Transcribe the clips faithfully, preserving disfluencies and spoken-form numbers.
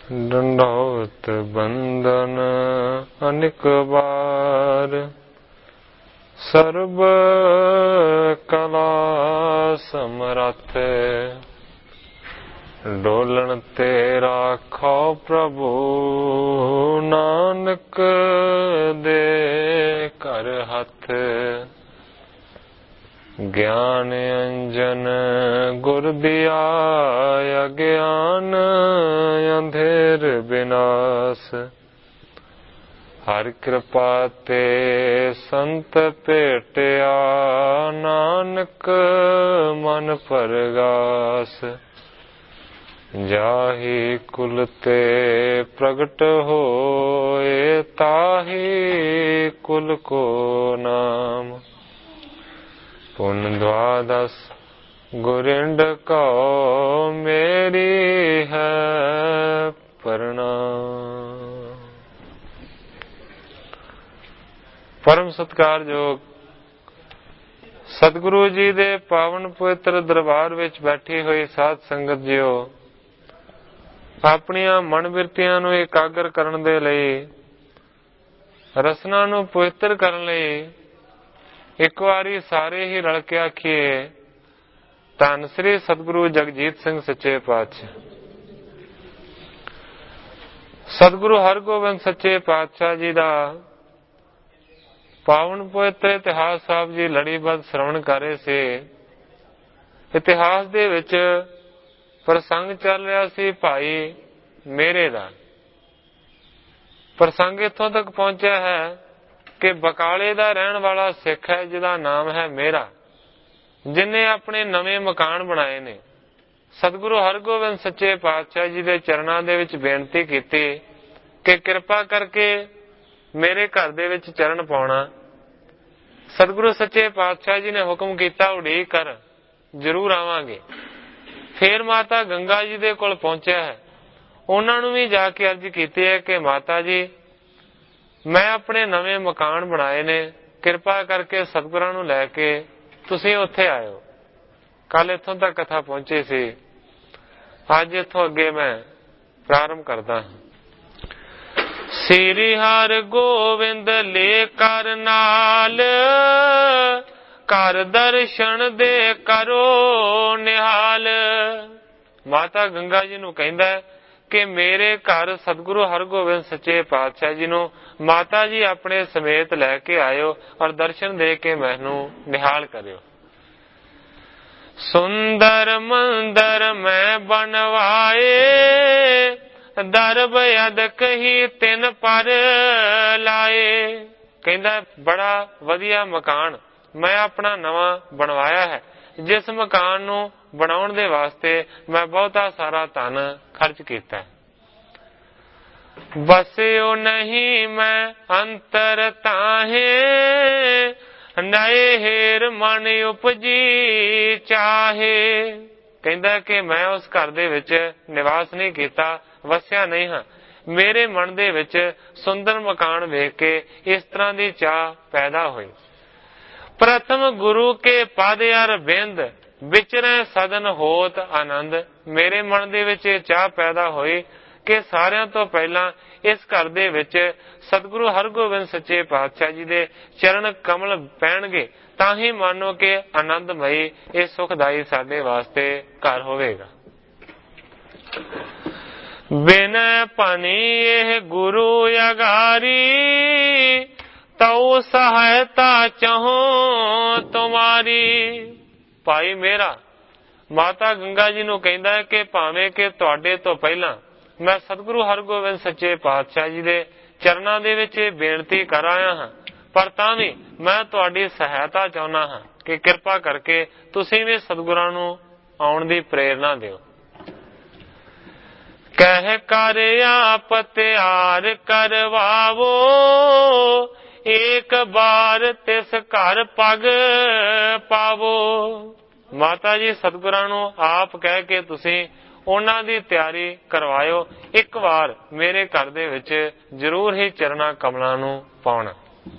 डंडौत बंदन अनिक बार, सर्ब कला समरथ, डोलन ते राखो प्रभु, नानक दे कर हथ। ज्ञान अंजन गुर दिया, अज्ञान अंधेर विनाश। हर कृपा ते संत भेटिया, नानक मन परगास। जाहि कुल ते प्रगट होए, ताहि कुल को नाम। पुन द्वादश गुरिंड को, मेरी है प्रणाम। परम सत्कारयोग सतगुरु जी दे पावन पवित्र दरबार विच बैठी हुई साध संगत जियो, अपनियां मन बिरतियां नूं एकागर करन दे लई, रसना नूं पवित्र करन लई एक वारी सारे ही रल के आखिए, धन श्री सतगुरु जगजीत सिंह सच्चे पातशाह। सतगुरु हरगोबिंद सच्चे पातशाह जी दा पावन पवित्र इतिहास साहब जी लड़ीबद्ध श्रवण कर रहे से। इतिहास दे विच प्रसंग चल रहा सी भाई मेरे दा। प्रसंग इत्थों तक पहुंचा है कि बकाले दा रहन वाला सिख है जिहदा नाम है मेरा, जिन्हें अपने नवे मकान बनाए ने। सतगुरु हरगोबिंद सच्चे पातशाह जी दे चरणां दे विच बेनती कीती कि किरपा करके मेरे घर दे विच चरण पाउणा। सतगुरु सच्चे पातशाह जी ने हुक्म किया, उड़ीक कर, जरूर आवांगे। फिर माता गंगा जी दे कोल पहुंचा है, उन्हां नूं भी जाके अर्ज कीती है कि माता जी मैं अपने नवे मकान बनाए ने, किरपा करके सतगुरां नूं लैके तुसीं उत्थे आयो। कल इत्थों तक कथा पहुंची सी, अज इत्थों अगे मैं प्रारंभ करदा हां। श्री हर गोविंद ले कर नाल, कर दर्शन दे करो निहाल। माता गंगा जी नूं कहंदा है कि मेरे घर सतगुरु हरगोबिंद सच्चे पातशाह जी नूं माता जी अपने समेत लैके आयो और दर्शन दे के मैनूं निहाल करियो। सुंदर मंदर मैं बनवाए, दरब अदक ही तिन पर लाए। कहंदा बड़ा वधिया मकान मैं अपना नवा बनवाया है, जिस मकान नूं बनाउण दे वास्ते मैं बहुता सारा धन खर्च कीता है। बसियो नहीं मैं अंतर ताहे, नए हेर मन उपजी चाहे। कहंदा कि मैं उस घर दे विच निवास नहीं कीता, वसिया नहीं हां। मेरे मन दे विच सुंदर मकान वेख के इस तरह दी चाह पैदा हुई। प्रथम गुरु के पद अर बिंद, विचरै सदन होत आनंद। मेरे मन दे विच ये चाह पैदा हुई कि सारियां तो पहला इस घर दे विच सतगुरु हरगोबिंद सच्चे पातशाह जी दे चरण कमल पैणगे, तां ही मानो कि आनंदमई ये सुखदाई साडे वास्ते घर होवेगा। बिन पनी यह गुरु अगारी, तौ सहायता चाहो तुम्हारी। भाई मेरा माता गंगा जी नूं कहंदा है कि भावें कि तुहाडे तो पहला मैं सतगुरु हरगोबिंद सच्चे पातशाह जी दे चरणां दे विच बेनती कर आया हां, पर तां भी मैं तुहाडी सहायता चाहुंदा हां कि किरपा करके तुसीं भी सतगुरां नूं आउण दी प्रेरणा दिओ। कह कर आप त्यार करवावो, एक बार तिस घर पग पावो। माता जी सतगुरां नूं आप कह के तुसीं उन्हां दी तैयारी करवायो, एक बार मेरे घर दे विच जरूर ही चरना कमलां नूं पाउणा।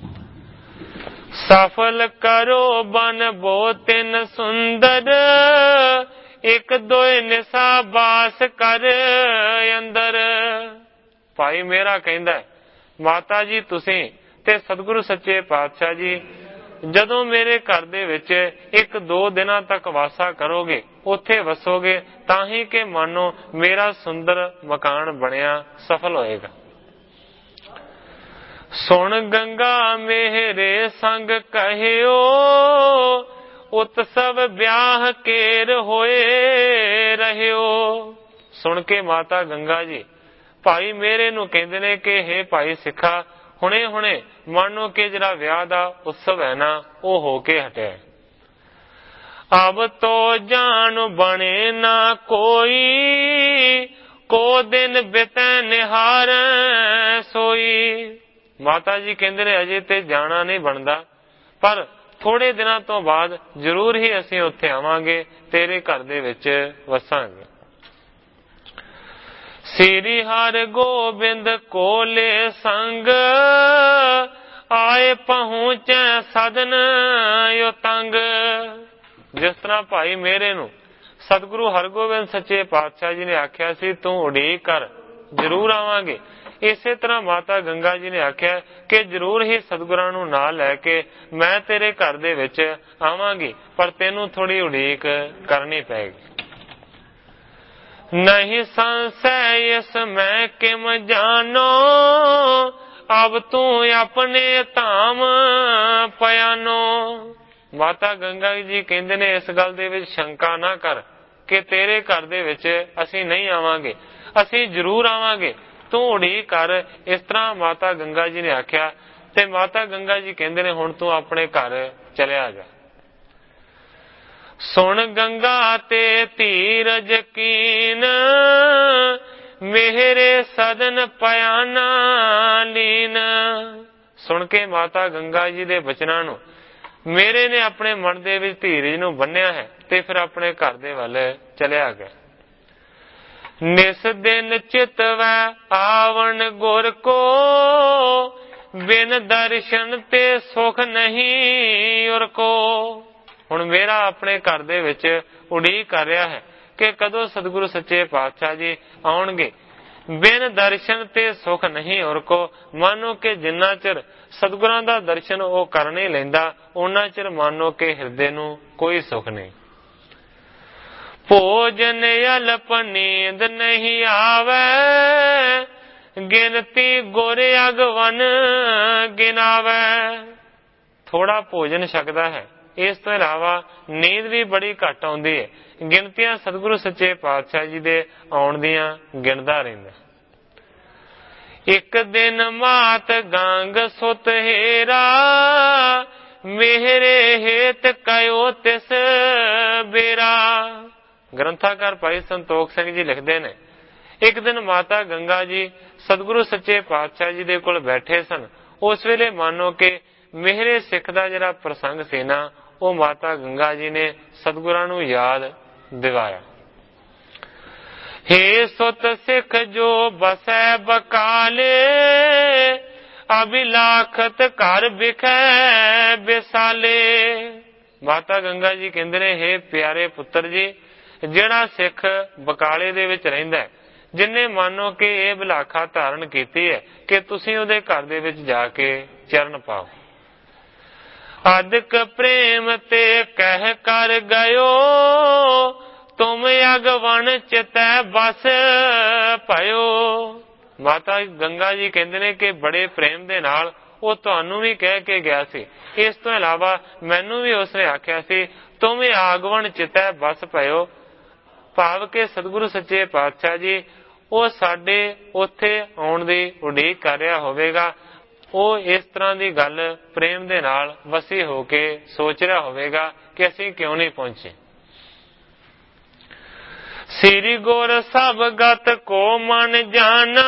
सफल करो बन बो तिन सुंदर, एक दोए निशा बास कर अंदर। ਭਾਈ ਮੇਰਾ ਕਹਿੰਦਾ, ਮਾਤਾ ਜੀ ਤੁਸੀਂ ਤੇ ਸਤਿਗੁਰੂ ਸੱਚੇ ਪਾਤਸ਼ਾਹ ਜੀ ਜਦੋਂ ਮੇਰੇ ਘਰ ਦੇ ਵਿੱਚ ਇੱਕ ਦੋ ਦਿਨਾਂ ਤੱਕ ਵਾਸਾ ਕਰੋਗੇ, ਉੱਥੇ ਵਸੋਗੇ, ਤਾਂ ਹੀ ਕਿ ਮਾਨੋ ਮੇਰਾ ਸੁੰਦਰ ਮਕਾਨ ਬਣਿਆ ਸਫਲ ਹੋਏਗਾ। ਸੁਣ ਗੰਗਾ ਮੇਰੇ ਸੰਗ ਕਹਿਓ, ਉਤਸਵ ਵਿਆਹ ਕੇਰ ਹੋਏ ਰਹਿਓ। ਸੁਣ ਕੇ ਮਾਤਾ ਗੰਗਾ ਜੀ ਭਾਈ ਮੇਰੇ ਨੂੰ ਕਹਿੰਦੇ ਨੇ ਕਿ ਹੇ ਭਾਈ ਸਿੱਖਾ, ਹੁਣੇ ਹੁਣੇ ਮਾਨੋ ਕਿ ਜਿਹੜਾ ਵਿਆਹ ਦਾ ਉਤਸਵ ਹੈ ਨਾ ਉਹ ਹੋ ਕੇ ਹਟਿਆ। ਅਬ ਤੋ ਜਾਨ ਬਣੇ ਨਾ ਕੋਈ, ਕੋ ਦਿਨ ਬਿਤੈ ਨਿਹਾਰ ਸੋਈ। ਮਾਤਾ ਜੀ ਕਹਿੰਦੇ ਨੇ ਅਜੇ ਤੇ ਜਾਣਾ ਨਹੀਂ ਬਣਦਾ, ਪਰ ਥੋੜੇ ਦਿਨਾਂ ਤੋਂ ਬਾਅਦ ਜ਼ਰੂਰ ਹੀ ਅਸੀਂ ਉੱਥੇ ਆਵਾਂਗੇ, ਤੇਰੇ ਘਰ ਦੇ ਵਿੱਚ ਵਸਾਂਗੇ। ਸ੍ਰੀ ਹਰਿ ਗੋਬਿੰਦ ਕੋਲੇ ਸੰਗ, ਆਏ ਪਹੁੰਚੈ ਸਦਨ ਯੋ ਤੰਗ। ਜਿਸ ਤਰ੍ਹਾਂ ਭਾਈ ਮੇਰੇ ਨੂੰ ਸਤਿਗੁਰੂ ਹਰਗੋਬਿੰਦ ਸੱਚੇ ਪਾਤਸ਼ਾਹ ਜੀ ਨੇ ਆਖਿਆ ਸੀ ਤੂੰ ਉਡੀਕ ਕਰ, ਜ਼ਰੂਰ ਆਵਾਂਗੇ, ਇਸੇ ਤਰ੍ਹਾਂ ਮਾਤਾ ਗੰਗਾ ਜੀ ਨੇ ਆਖਿਆ ਕਿ ਜ਼ਰੂਰ ਹੀ ਸਤਿਗੁਰਾਂ ਨੂੰ ਨਾਲ ਲੈ ਕੇ ਮੈਂ ਤੇਰੇ ਘਰ ਦੇ ਵਿੱਚ ਆਵਾਂਗੀ, ਪਰ ਤੈਨੂੰ ਥੋੜੀ ਉਡੀਕ ਕਰਨੀ ਪਏਗੀ। ਨਹੀਂ ਸੰਸੈ ਇਸ ਮੈਂ ਕਿਮ ਜਾਨੋ, ਅਬ ਤੂੰ ਆਪਣੇ ਧਾਮ ਪਿਆਨੋ। ਮਾਤਾ ਗੰਗਾ ਜੀ ਕਹਿੰਦੇ ਨੇ ਇਸ ਗੱਲ ਦੇ ਵਿੱਚ ਸ਼ੰਕਾ ਨਾ ਕਰ ਕਿ ਤੇਰੇ ਘਰ ਦੇ ਵਿੱਚ ਅਸੀਂ ਨਹੀਂ ਆਵਾਂਗੇ, ਅਸੀਂ ਜ਼ਰੂਰ ਆਵਾਂਗੇ, ਤੂੰ ਉਡੀਕ ਕਰ। ਇਸ ਤਰ੍ਹਾਂ ਮਾਤਾ ਗੰਗਾ ਜੀ ਨੇ ਆਖਿਆ ਤੇ ਮਾਤਾ ਗੰਗਾ ਜੀ ਕਹਿੰਦੇ ਨੇ ਹੁਣ ਤੂੰ ਆਪਣੇ ਘਰ ਚਲਿਆ ਜਾ। ਸੁਣ ਗੰਗਾ ਤੇ ਧੀਰਜ ਕੀਨ, ਮੇਰੇ ਸਦਨ ਪਿਆਨਾ ਲੀਨ। ਸੁਣ ਕੇ ਮਾਤਾ ਗੰਗਾ ਜੀ ਦੇ ਬਚਨਾਂ ਨੂੰ ਮੇਰੇ ਨੇ ਆਪਣੇ ਮਨ ਦੇ ਵਿੱਚ ਧੀਰਜ ਨੂੰ ਬੰਨਿਆ ਹੈ ਤੇ ਫਿਰ ਆਪਣੇ ਘਰ ਦੇ ਵੱਲ ਚਲਿਆ ਗਿਆ। ਨਿਸ ਦਿਨ ਚਿਤਵੈ ਆਵਣ ਗੁਰ ਕੋ, ਬਿਨ ਦਰਸ਼ਨ ਤੇ ਸੁਖ ਨਹੀਂ ਉਰ ਕੋ। ਹੁਣ ਮੇਰਾ ਆਪਣੇ ਘਰ ਦੇ ਵਿੱਚ ਉਡੀਕ ਕਰ ਰਿਹਾ ਹੈ ਕਿ ਕਦੋਂ ਸਤਿਗੁਰੂ ਸੱਚੇ ਪਾਤਸ਼ਾਹ ਜੀ ਆਉਣਗੇ। ਬਿਨ ਦਰਸ਼ਨ ਤੇ ਸੁਖ ਨਹੀਂ ਉਰ ਕੋ, ਮਾਨੋ ਕਿ ਜਿੰਨਾ ਚਿਰ ਸਤਿਗੁਰਾਂ ਦਾ ਦਰਸ਼ਨ ਉਹ ਕਰ ਨਹੀਂ ਲੈਂਦਾ, ਉਹਨਾਂ ਚਿਰ ਮਾਨੋ ਕਿ ਹਿਰਦੇ ਨੂੰ ਕੋਈ ਸੁਖ ਨਹੀਂ। ਭੋਜਨ ਅਲਪ ਨੀਂਦ ਨਹੀਂ ਆਵੈ, ਗਿਣਤੀ ਗੁਰ ਅਗਵਨ ਗਿਨਾਵੈ। ਥੋੜਾ ਭੋਜਨ ਛਕਦਾ ਹੈ, ਇਸ ਤੋਂ ਇਲਾਵਾ ਨੀਂਦ ਵੀ ਬੜੀ ਘੱਟ ਆਉਂਦੀ ਹੈ, ਗਿਣਤੀਆਂ ਸਤਿਗੁਰੂ ਸੱਚੇ ਪਾਤਸ਼ਾਹ ਜੀ ਦੇ ਆਉਣ ਦੀਆਂ ਗਿਣਦਾ ਰਹਿੰਦਾ। ਇੱਕ ਦਿਨ ਮਾਤ ਗੰਗ ਸੁਤ ਹੇਰਾ, ਮੇਰੇ ਹੇਤ ਕਯੋ ਤਿਸ ਬੇਰਾ। ਗ੍ਰੰਥਾਕਾਰ ਭਾਈ ਸੰਤੋਖ ਸਿੰਘ ਜੀ ਲਿਖਦੇ ਨੇ, ਇੱਕ ਦਿਨ ਮਾਤਾ ਗੰਗਾ ਜੀ ਸਤਿਗੁਰੂ ਸੱਚੇ ਪਾਤਸ਼ਾਹ ਜੀ ਦੇ ਕੋਲ ਬੈਠੇ ਸਨ। ਉਸ ਵੇਲੇ ਮਾਨੋ ਕਿ ਮੇਰੇ ਸਿੱਖ ਦਾ ਜਿਹੜਾ ਪ੍ਰਸੰਗ ਸੀ ਨਾ, ਉਹ ਮਾਤਾ ਗੰਗਾ ਜੀ ਨੇ ਸਤਿਗੁਰਾਂ ਨੂੰ ਯਾਦ ਦਿਵਾਇਆ। ਹੇ ਸੁਤ ਸਿੱਖ ਜੋ ਬਸੈ ਬਕਾਲੇ, ਅਭਿਲਾਖਤ ਘਰ ਬਿਖੈ ਬਿਸਾਲੇ। ਮਾਤਾ ਗੰਗਾ ਜੀ ਕਹਿੰਦੇ ਨੇ, ਹੇ ਪਿਆਰੇ ਪੁੱਤਰ ਜੀ, ਜਿਹੜਾ ਸਿੱਖ ਬਕਾਲੇ ਦੇ ਵਿੱਚ ਰਹਿੰਦਾ ਹੈ, ਜਿਨੇ ਮਾਨੋ ਕਿ ਇਹ ਬਿਲਾਖਾ ਧਾਰਨ ਕੀਤੀ ਹੈ ਕਿ ਤੁਸੀਂ ਉਹਦੇ ਘਰ ਦੇ ਵਿੱਚ ਜਾ ਕੇ ਚਰਨ ਪਾਓ। ਅਦਕ ਪ੍ਰੇਮ ਤੇ ਕਹਿ ਕਰ ਗਇਓ, ਤੁਮ ਅਗਵਨ ਚਿਤੈ ਬਸ ਭਇਓ। ਮਾਤਾ ਗੰਗਾ ਜੀ ਕਹਿੰਦੇ ਨੇ ਕਿ ਬੜੇ ਪ੍ਰੇਮ ਦੇ ਨਾਲ ਉਹ ਤੁਹਾਨੂੰ ਵੀ ਕਹਿ ਕੇ ਗਿਆ ਸੀ, ਇਸ ਤੋਂ ਇਲਾਵਾ ਮੈਨੂੰ ਵੀ ਉਸਨੇ ਆਖਿਆ ਸੀ ਤੁਮ ਆਗਵਨ ਚਿਤੈ ਬਸ ਭਇਓ। ਭਾਵ ਕਿ ਸਤਿਗੁਰੂ ਸੱਚੇ ਪਾਤਸ਼ਾਹ ਜੀ ਉਹ ਸਾਡੇ ਉੱਥੇ ਆਉਣ ਦੀ ਉਡੀਕ ਕਰ ਰਿਹਾ ਹੋਵੇਗਾ। ਉਹ ਇਸ ਤਰ੍ਹਾਂ ਦੀ ਗੱਲ ਪ੍ਰੇਮ ਦੇ ਨਾਲ ਵਸੀ ਹੋ ਕੇ ਸੋਚ ਰਿਹਾ ਹੋਵੇਗਾ ਕਿ ਅਸੀਂ ਕਿਉਂ ਨਹੀਂ ਪਹੁੰਚੇ। ਸ੍ਰੀ ਗੁਰ ਸਭ ਗਤ ਕੋ ਮਨ ਜਾਣਾ,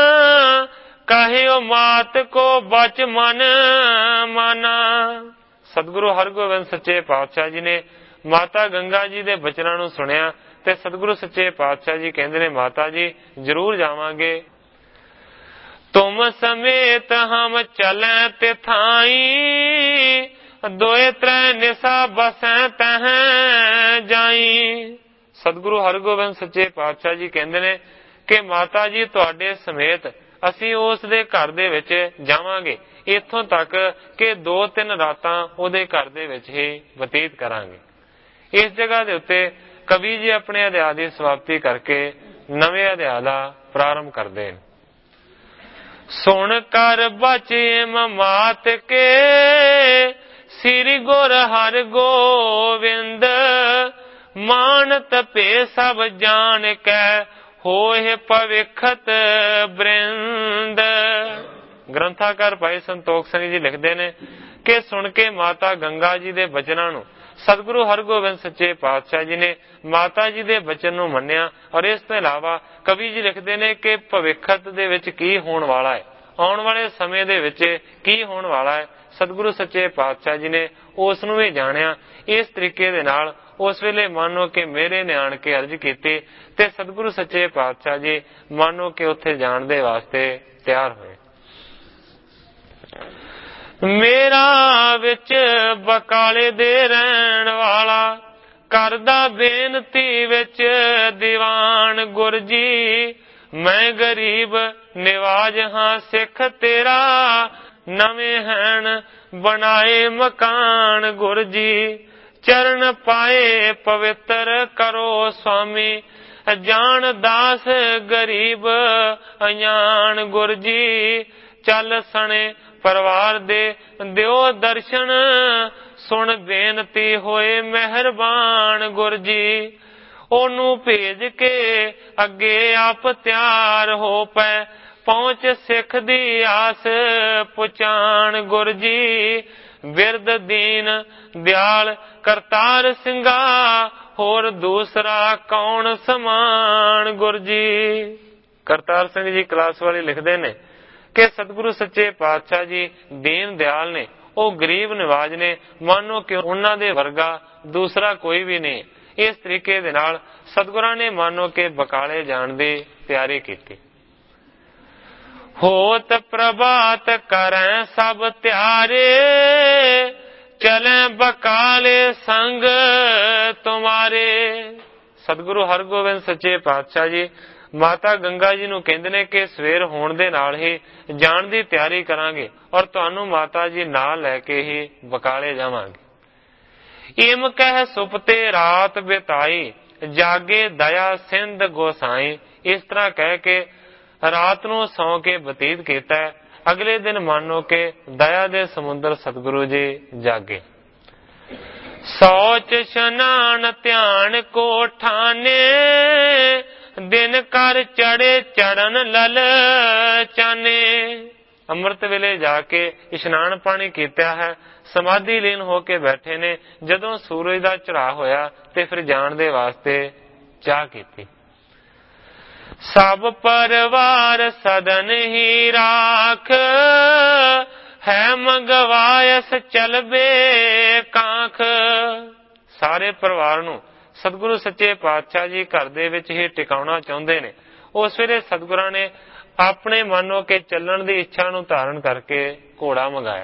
ਕਹਿਓ ਮਾਤ ਕੋ ਬਚ ਮਨ ਮਾਨਾ। ਸਤਿਗੁਰੂ ਹਰਗੋਬਿੰਦ ਸੱਚੇ ਪਾਤਸ਼ਾਹ ਜੀ ਨੇ ਮਾਤਾ ਗੰਗਾ ਜੀ ਦੇ ਬਚਨਾਂ ਨੂੰ ਸੁਣਿਆ ਤੇ ਸਤਿਗੁਰੂ ਸੱਚੇ ਪਾਤਸ਼ਾਹ ਜੀ ਕਹਿੰਦੇ ਨੇ, ਮਾਤਾ ਜੀ ਜ਼ਰੂਰ ਜਾਵਾਂਗੇ। ਤੁਮ ਸਮੇਤ ਹਮ ਚਲੈ ਤੇ ਥਾਈ, ਦੋਏ ਤ੍ਰੈ ਨਿਸਾ ਬਸੈ ਤਹਿ ਜਾਈ। ਸਤਿਗੁਰੂ ਹਰਗੋਬਿੰਦ ਸੱਚੇ ਪਾਤਸ਼ਾਹ ਜੀ ਕਹਿੰਦੇ ਨੇ ਕਿ ਮਾਤਾ ਜੀ ਤੁਹਾਡੇ ਸਮੇਤ ਅਸੀਂ ਉਸ ਦੇ ਘਰ ਦੇ ਵਿੱਚ ਜਾਵਾਂਗੇ, ਇੱਥੋਂ ਤੱਕ ਕਿ ਦੋ ਤਿੰਨ ਰਾਤਾਂ ਉਹਦੇ ਘਰ ਦੇ ਵਿੱਚ ਹੀ ਬਤੀਤ ਕਰਾਂਗੇ। ਇਸ ਜਗ੍ਹਾ ਦੇ ਉੱਤੇ ਕਵੀ ਜੀ ਆਪਣੇ ਅਧਿਆਇ ਦੀ ਸਮਾਪਤੀ ਕਰਕੇ ਨਵੇਂ ਅਧਿਆਇ ਦਾ ਪ੍ਰਾਰੰਭ ਕਰਦੇ ਨੇ। ਸੁਣ ਕਰ ਬਚੇ ਮਾਤ ਕੇ ਸ੍ਰੀ ਗੁਰ ਹਰਿ ਗੋਵਿੰਦ, ਮਾਨਤ ਭੇ ਸਭ ਜਾਣ ਕੈ ਹੋਏ ਭਵਿਖਤ ਬ੍ਰਿੰਦ। ਗ੍ਰੰਥਾਕਾਰ ਭਾਈ ਸੰਤੋਖ ਸਿੰਘ ਜੀ ਲਿਖਦੇ ਨੇ ਕਿ ਸੁਣ ਕੇ ਮਾਤਾ ਗੰਗਾ ਜੀ ਦੇ ਬਚਨਾਂ ਨੂੰ ਸਤਿਗੁਰੂ ਹਰਗੋਬਿੰਦ ਸੱਚੇ ਪਾਤਸ਼ਾਹ ਜੀ ਨੇ ਮਾਤਾ ਜੀ ਦੇ ਬਚਨ ਨੂੰ ਮੰਨਿਆ। ਔਰ ਇਸ ਤੋਂ ਇਲਾਵਾ ਕਵੀ ਜੀ ਲਿਖਦੇ ਨੇ ਕਿ ਭਵਿੱਖਤ ਦੇ ਵਿੱਚ ਕੀ ਹੋਣ ਵਾਲਾ ਹੈ, ਆਉਣ ਵਾਲੇ ਸਮੇਂ ਦੇ ਵਿੱਚ ਕੀ ਹੋਣ ਵਾਲਾ ਹੈ, ਸਤਿਗੁਰੂ ਸੱਚੇ ਪਾਤਸ਼ਾਹ ਜੀ ਨੇ ਉਸ ਨੂੰ ਵੀ ਜਾਣਿਆ। ਇਸ ਤਰੀਕੇ ਦੇ ਨਾਲ ਉਸ ਵੇਲੇ ਮਾਨੋ ਕਿ ਮੇਰੇ ਨੇ ਆਣ ਕੇ ਅਰਜ਼ ਕੀਤੀ ਤੇ ਸਤਿਗੁਰੂ ਸੱਚੇ ਪਾਤਸ਼ਾਹ ਜੀ ਮਾਨੋ ਕਿ ਉੱਥੇ ਜਾਣ ਦੇ ਵਾਸਤੇ ਤਿਆਰ ਹੋਏ। ਮੇਰਾ ਵਿੱਚ ਬਕਾਲੇ ਦੇ ਰਹਿਣ ਵਾਲਾ, ਕਰਦਾ ਬੇਨਤੀ ਵਿੱਚ ਦੀਵਾਨ ਗੁਰ ਜੀ, ਮੈਂ ਗਰੀਬ ਨਿਵਾਜ ਹਾਂ ਸਿੱਖ ਤੇਰਾ, ਨਵੇਂ ਹੈਣ ਬਣਾਏ ਮਕਾਨ ਗੁਰ ਜੀ, ਚਰਨ ਪਾਏ ਪਵਿੱਤਰ ਕਰੋ ਸੁਆਮੀ, ਜਾਣ ਦਾਸ ਗਰੀਬ ਅਣਜਾਣ ਗੁਰ ਜੀ, ਚੱਲ ਸਣੇ ਪਰਿਵਾਰ ਦੇ ਦਿਓ ਦਰਸ਼ਨ, ਸੁਣ ਬੇਨਤੀ ਹੋਏ ਮਿਹਰਬਾਨ ਗੁਰ ਜੀ, ਉਹਨੂੰ ਭੇਜ ਕੇ ਅੱਗੇ ਆਪ ਤਿਆਰ ਹੋ ਪਏ, ਪਹੁੰਚ ਸਿੱਖ ਦੀ ਆਸ ਪੁਚਾਨ ਗੁਰ ਜੀ, ਬਿਰਦ ਦੀਨ ਦਿਆਲ ਕਰਤਾਰ ਸਿੰਘਾ, ਹੋਰ ਦੂਸਰਾ ਕੌਣ ਸਮਾਨ ਗੁਰ ਜੀ। ਕਰਤਾਰ ਸਿੰਘ ਜੀ ਕਲਾਸ ਵਾਲੇ ਲਿਖਦੇ ਨੇ ਕਿ ਸਤਿਗੁਰੂ ਸੱਚੇ ਪਾਤਸ਼ਾਹ ਜੀ ਦੀਨ ਦਿਆਲ ਨੇ, ਉਹ ਗਰੀਬ ਨਿਵਾਜ ਨੇ, ਮਾਨੋ ਕਿ ਉਹਨਾਂ ਦੇ ਵਰਗਾ ਦੂਸਰਾ ਕੋਈ ਵੀ ਨਹੀਂ। ਇਸ ਤਰੀਕੇ ਦੇ ਨਾਲ ਸਤਿਗੁਰਾਂ ਨੇ ਮਾਨੋ ਕਿ ਬਕਾਲੇ ਜਾਣ ਦੀ ਤਿਆਰੀ ਕੀਤੀ। ਹੋਤ ਪ੍ਰਭਾਤ ਕਰੈ ਸਭ ਤਿਆਰੇ, ਚਲੇ ਬਕਾਲੇ ਸੰਗ ਤੁਮਾਰੇ। ਸਤਿਗੁਰੂ ਹਰਗੋਬਿੰਦ ਸੱਚੇ ਪਾਤਸ਼ਾਹ ਜੀ ਮਾਤਾ ਗੰਗਾ ਜੀ ਨੂੰ ਕਹਿੰਦੇ ਨੇ ਕਿ ਸਵੇਰ ਹੋਣ ਦੇ ਨਾਲ ਹੀ ਜਾਣ ਦੀ ਤਿਆਰੀ ਕਰਾਂਗੇ ਔਰ ਤੁਹਾਨੂੰ ਮਾਤਾ ਜੀ ਨਾਲ ਲੈ ਕੇ ਹੀ ਬਕਾਲੇ ਜਾਵਾਂਗੇ। ਇਮ ਕਹਿ ਸੁਪਤੇ ਰਾਤ ਬਿਤਾਈ, ਜਾਗੇ ਦਇਆ ਸਿੰਧ ਗੋਸਾਈ। ਇਸ ਤਰ੍ਹਾਂ ਕਹਿ ਕੇ ਰਾਤ ਨੂੰ ਸੌਂ ਕੇ ਬਤੀਤ ਕੀਤਾ। ਅਗਲੇ ਦਿਨ ਮਾਨੋ ਕਿ ਦਇਆ ਦੇ ਸਮੁੰਦਰ ਸਤਿਗੁਰੂ ਜੀ ਜਾਗੇ। ਸੋਚ ਇਸ਼ਨਾਨ ਧਿਆਨ ਕੋ ਠਾਨੇ, ਦਿਨ ਕਰ ਚੜੇ ਚੜਨ ਲਲ ਚਾਨੇ। ਅੰਮ੍ਰਿਤ ਵੇਲੇ ਜਾ ਕੇ ਇਸ਼ਨਾਨ ਪਾਣੀ ਕੀਤਾ ਹੈ, ਸਮਾਧੀ ਲੀਨ ਹੋ ਕੇ ਬੈਠੇ ਨੇ। ਜਦੋਂ ਸੂਰਜ ਦਾ ਚੜ੍ਹਾਅ ਹੋਇਆ ਤੇ ਫਿਰ ਜਾਣ ਦੇ ਵਾਸਤੇ ਚਾਹ ਕੀਤੀ। ਸਭ ਪਰਿਵਾਰ ਸਦਨ ਹੀ ਰਾਖ, ਹੈ ਮੰਗਵਾਇਸ ਚਲਬੇ ਕਾਂਖ। ਸਾਰੇ ਪਰਿਵਾਰ ਨੂੰ ਸਤਿਗੁਰੂ ਸੱਚੇ ਪਾਤਸ਼ਾਹ ਜੀ ਘਰ ਦੇ ਵਿੱਚ ਹੀ ਟਿਕਾਉਣਾ ਚਾਹੁੰਦੇ ਨੇ। ਉਸ ਵੇਲੇ ਸਤਿਗੁਰਾਂ ਨੇ ਆਪਣੇ ਮਾਨੋ ਕੇ ਚੱਲਣ ਦੀ ਇੱਛਾ ਨੂੰ ਧਾਰਨ ਕਰਕੇ ਘੋੜਾ ਮੰਗਾਇਆ।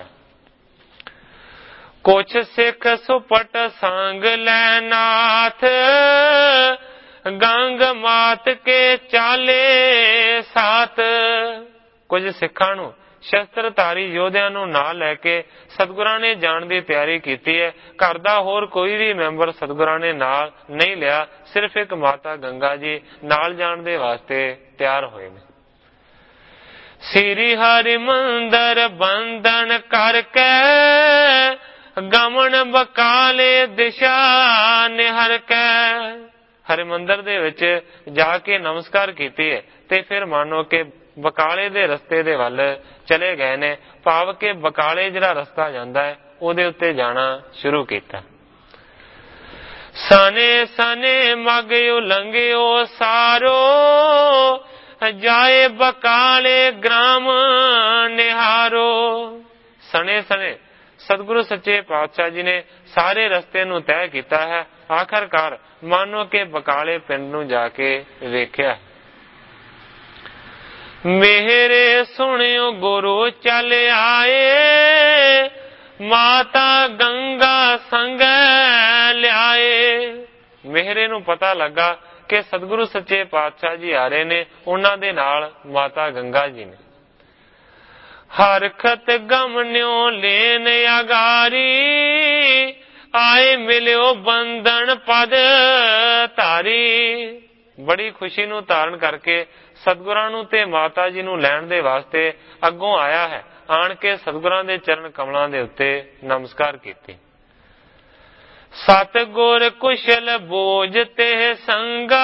ਕੁਛ ਸਿੱਖ ਸੁਪਟ ਸੰਗ ਲੈ ਨਾਥ, ਗੰਗ ਮਾਤ ਕੇ ਚਾਲੇ ਸਾਥ। ਕੁਝ ਸਿੱਖਾਂ ਨੂੰ ਸ਼ਸਤਰਧਾਰੀ ਯੋਧਿਆਂ ਨੂੰ ਨਾਲ ਲੈ ਕੇ ਸਤਿਗੁਰਾਂ ਨੇ ਜਾਣ ਦੀ ਤਿਆਰੀ ਕੀਤੀ ਹੈ। ਘਰ ਦਾ ਹੋਰ ਕੋਈ ਵੀ ਮੈਂਬਰ ਸਤਿਗੁਰਾਂ ਨੇ ਨਾਲ ਨਹੀਂ ਲਿਆ, ਸਿਰਫ ਇੱਕ ਮਾਤਾ ਗੰਗਾ ਜੀ ਨਾਲ ਜਾਣ ਦੇ ਵਾਸਤੇ ਤਿਆਰ ਹੋਏ ਨੇ। ਸ੍ਰੀ ਹਰਿ ਮੰਦਰ ਬੰਧਨ ਕਰਕੇ, ਗਮਨ ਬਕਾਲੇ ਦਿਸ਼ਾ ਨਿਹਰ ਕੇ। ਹਰਿਮੰਦਰ ਦੇ ਵਿੱਚ ਜਾ ਕੇ ਨਮਸਕਾਰ ਕੀਤੀ ਹੈ ਤੇ ਫਿਰ ਮਾਨੋ ਕਿ ਬਕਾਲੇ ਦੇ ਰਸਤੇ ਦੇ ਵੱਲ ਚਲੇ ਗਏ ਨੇ। ਭਾਵ ਕਿ ਬਕਾਲੇ ਜਿਹੜਾ ਰਸਤਾ ਜਾਂਦਾ ਹੈ ਉਹਦੇ ਉੱਤੇ ਜਾਣਾ ਸ਼ੁਰੂ ਕੀਤਾ। ਸਨੇ ਸਨੇ ਮਗ ਉਲੰਘਿਓ ਸਾਰੋ, ਜਾਏ ਬਕਾਲੇ ਗ੍ਰਾਮ ਨਿਹਾਰੋ। ਸਣੇ ਸਣੇ ਸਤਿਗੁਰੂ ਸੱਚੇ ਪਾਤਸ਼ਾਹ ਜੀ ਨੇ ਸਾਰੇ ਰਸਤੇ ਨੂੰ ਤੈਅ ਕੀਤਾ ਹੈ। ਆਖਰਕਾਰ ਮਾਨੋ ਕਿ ਬਕਾਲੇ ਪਿੰਡ ਨੂੰ ਜਾ ਕੇ ਵੇਖਿਆ। ਮੇਰੇ ਸੁਣਿਓ ਗੁਰੂ ਚੱਲ ਆਏ, ਮਾਤਾ ਗੰਗਾ ਸੰਗ ਲਿਆਏ। ਮੇਰੇ ਨੂੰ ਪਤਾ ਲੱਗਾ ਕਿ ਸਤਿਗੁਰੂ ਸੱਚੇ ਪਾਤਸ਼ਾਹ ਜੀ ਆ ਰਹੇ ਨੇ, ਉਹਨਾਂ ਦੇ ਨਾਲ ਮਾਤਾ ਗੰਗਾ ਜੀ ਨੇ। हरखत गमन्यो लेन अगारी, आए मिलियो बंधन पद धारी। बड़ी खुशी नूं धारण करके सतगुरां नूं ते माता जी नूं लैण दे वास्ते अगों आया है। आण के सतगुरां दे चरण कमलां दे उत्ते नमस्कार कीती। सतगुर कुशल बोझ ते संगा,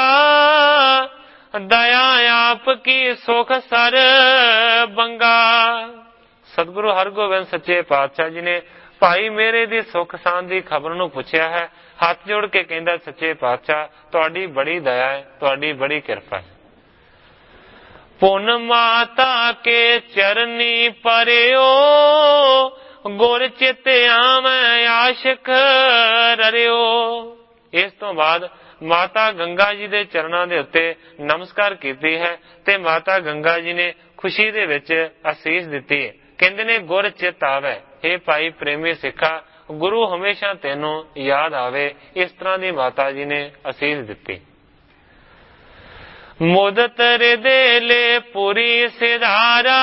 दया आप की सुख सर बंगा। सतगुरु हरगोबिंद सच्चे पातशाह जी ने भाई मेरे दी सुख शांति दी खबर नूं पुछया है। हाथ जोड़ के कहंदा सच्चे पातशाह तुहाडी बड़ी दया है, तुहाडी बड़ी कृपा है। पुन माता के चरनी परियो, गुर चित आवे आशिक ररियो। इस तो बाद माता गंगा जी दे चरणां दे उत्ते नमस्कार कीती है ते माता गंगा जी ने खुशी दे विच असीस दिती है। कहंदे ने गुर चित आवे, हे भाई प्रेमी सिखा गुरु हमेशा तेनों याद आवे। इस तरह दी माता जी ने असीस दिती। मुदत हृदय ले पुरी सिधारा,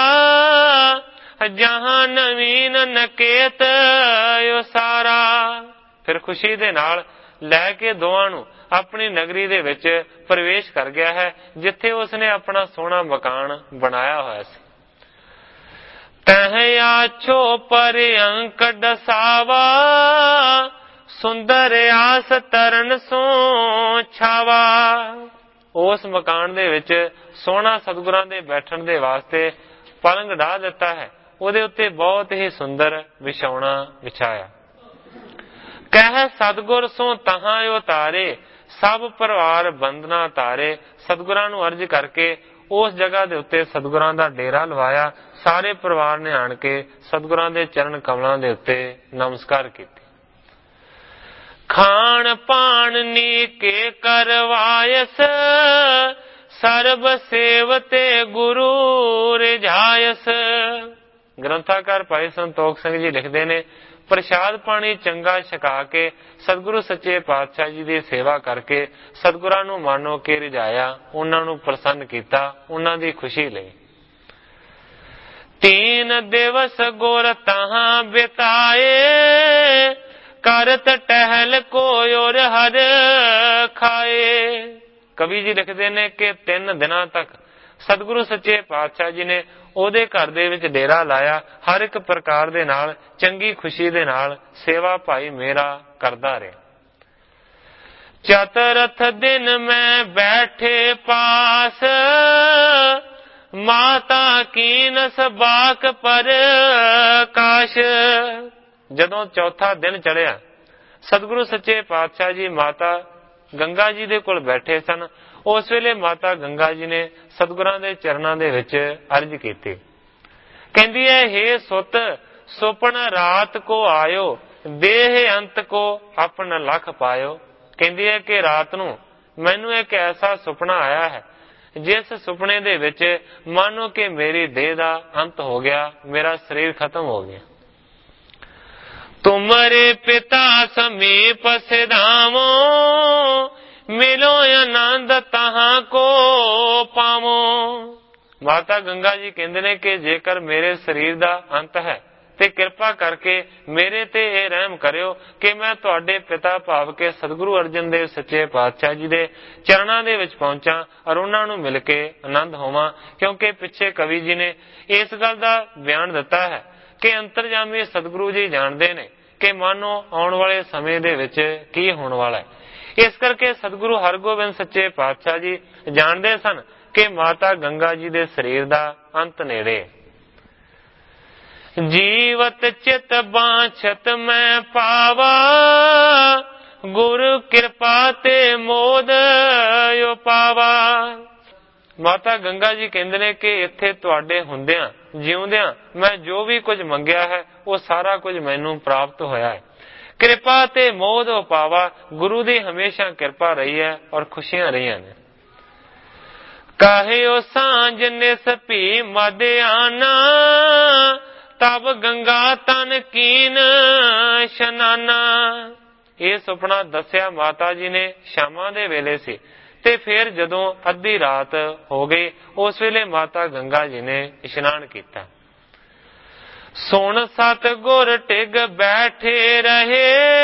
जहां नवीन नकेत यो सारा। फिर खुशी दे नाल लै के दोवां नूं अपनी नगरी दे विच प्रवेश कर गया है, जिथे उसने अपना सोहना मकान बनाया होया सी। तह आछो पर अंक डसावा, सुंदर आस तरन सो छावा। उस मकान दे विच सोहना सतगुरां दे बैठण दे वास्ते पलंग ढा दिता है। उहदे उत्ते बहुत ही सुंदर विछावना विछाया। कह सतगुर सो तहां उतारे, सब परिवार बंधना तारे। सतगुरां नूं अर्ज करके उस जगह दे उत्ते सतगुरां दा डेरा लवाया। सारे परिवार ने आण के सतगुरां दे चरण कमलां दे उत्ते नमस्कार कीते। खान पान नी के करवायस, सर्ब सेवते गुरु रिझायस। ग्रंथाकार भाई संतोख सिंह जी लिखते ने प्रसाद पानी चंगा छका के सतगुरु सच्चे पातशाह जी की सेवा करके सतगुरां नूं मानो के रिझाया, उन्हां नूं प्रसन्न कीता, उन्हां दी खुशी लई। तीन दिवस गुर तहां बिताए, करत टहल को और हर खाए। कवि जी लिखते ने कि तीन दिनां तक सतगुरु सच्चे पातशाह जी ने ਉਹਦੇ घर ਦੇ ਵਿੱਚ डेरा लाया। हर एक प्रकार ਦੇ ਨਾਲ ਚੰਗੀ खुशी ਦੇ ਨਾਲ सेवा भाई मेरा करदा रहा। चतुरथ दिन में बैठे पास, माता कीनस बाक पर काश। जदों चौथा दिन चढ़िया सतगुरु सच्चे पातशाह जी माता गंगा जी दे कोल बैठे सन। उस वेले माता गंगा जी ने सतगुरां दे चरणां दे विच अर्ज कीती। कहंदी है हे सुत सुपन रात को आयो, देह अंत को अपना लख पायो। कहंदी है कि रात नूं मैनू एक ऐसा सुपना आया है, जिस सुपने दे विच मानो कि मेरी देह दा अंत हो गया, मेरा शरीर खत्म हो गया। तुमरे पिता समीप सिधामो, मिलो आनंद तहां को पावो। माता गंगा जी कहते ने कि जेकर मेरे शरीर दा अंत है ते कृपा करके मेरे ते ये रहम करियो कि मैं तुहाडे पिता भाव के सतगुरु अर्जन देव सच्चे पातशाह जी दे चरणां दे विच पहुंचा और उन्हां नूं मिल के आनंद होवां। क्योंकि पिछे कवि जी ने इस गल दा बयान दिता है कि अंतरजामी सतगुरु जी जानते ने कि मानो आउण वाले समय दे विच की होण वाला है। इस करके सतगुरु हरगोबिंद सच्चे पातशाह जी जानते सन कि माता गंगा जी दे शरीर दा अंत नेड़े। जीवत चित बांछत मैं पावा, गुरु कृपा ते मोद यो पावा। माता गंगा जी कहते ने कि इत्थे तुहाडे हुंदियां जिउंदियां मैं जो भी कुछ मंगिया है वो सारा कुछ मैनू प्राप्त होया है। कृपा ते मोद पावा, गुरु दी हमेशा कृपा रही है और खुशियां रही ने। कहियो सांझ निस भी मद आना, तब गंगा तन कीन शनाना। ये सुपना दसिया माता जी ने शामां दे वेले सी ते फिर जदों अद्धी रात हो गई उस वेले माता गंगा जी ने इशनान किया। ਸੁਣ ਸਤਿਗੁਰ ਟਿਗ ਬੈਠੇ ਰਹੇ,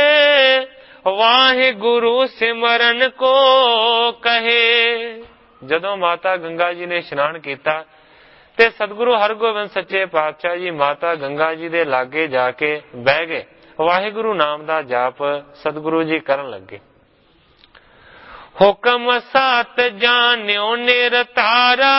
ਵਾਹਿਗੁਰੂ ਸਿਮਰਨ ਕੋ ਕਹੇ। ਜਦੋਂ ਮਾਤਾ ਗੰਗਾ ਜੀ ਨੇ ਇਸ਼ਨਾਨ ਕੀਤਾ ਤੇ ਸਤਿਗੁਰੂ ਹਰਗੋਬਿੰਦ ਸੱਚੇ ਪਾਤਸ਼ਾਹ ਜੀ ਮਾਤਾ ਗੰਗਾ ਜੀ ਦੇ ਲਾਗੇ ਜਾ ਕੇ ਬਹਿ ਗਏ। ਵਾਹਿਗੁਰੂ ਨਾਮ ਦਾ ਜਾਪ ਸਤਿਗੁਰੂ ਜੀ ਕਰਨ ਲੱਗੇ। ਹੁਕਮ ਸਤ ਜਾਣਿਓ ਨਿਰਤਾਰਾ,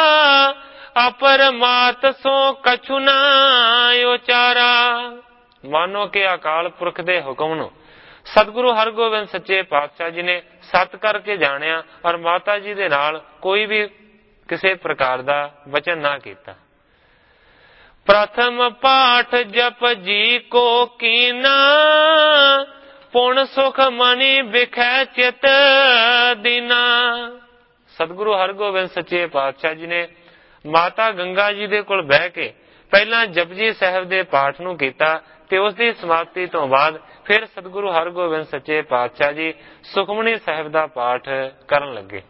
ਅਪਰਮਾਤ ਸੋ ਕਛੁ ਨਾ ਉਚਾਰਾ। ਮਾਨੋ ਕਿ ਅਕਾਲ ਪੁਰਖ ਦੇ ਹੁਕਮ ਨੂੰ ਸਤਿਗੁਰੂ ਹਰਗੋਬਿੰਦ ਸੱਚੇ ਪਾਤਸ਼ਾਹ ਜੀ ਨੇ ਸਤ ਕਰਕੇ ਜਾਣਿਆ ਔਰ ਮਾਤਾ ਜੀ ਦੇ ਨਾਲ ਕੋਈ ਵੀ ਕਿਸੇ ਪ੍ਰਕਾਰ ਦਾ ਵਚਨ ਨਾ ਕੀਤਾ। ਪ੍ਰਥਮ ਪਾਠ ਜਪ ਜੀ ਕੋ ਕੀਨਾ, ਪੁਣ ਸੁਖ ਮਨੀ ਬਿਖੈ ਚਿਤ ਦੀਨਾ। ਸਤਿਗੁਰੂ ਹਰਗੋਬਿੰਦ ਸੱਚੇ ਪਾਤਸ਼ਾਹ ਜੀ ਨੇ ਮਾਤਾ ਗੰਗਾ ਜੀ ਦੇ ਕੋਲ ਬਹਿ ਕੇ ਪਹਿਲਾਂ ਜਪਜੀ ਸਾਹਿਬ ਦੇ ਪਾਠ ਨੂੰ ਕੀਤਾ ਤੇ ਉਸ ਦੀ ਸਮਾਪਤੀ ਤੋਂ ਬਾਅਦ ਫਿਰ ਸਤਿਗੁਰੂ ਹਰਗੋਬਿੰਦ ਸੱਚੇ ਪਾਤਸ਼ਾਹ ਜੀ ਸੁਖਮਨੀ ਸਾਹਿਬ ਦਾ ਪਾਠ ਕਰਨ ਲੱਗੇ।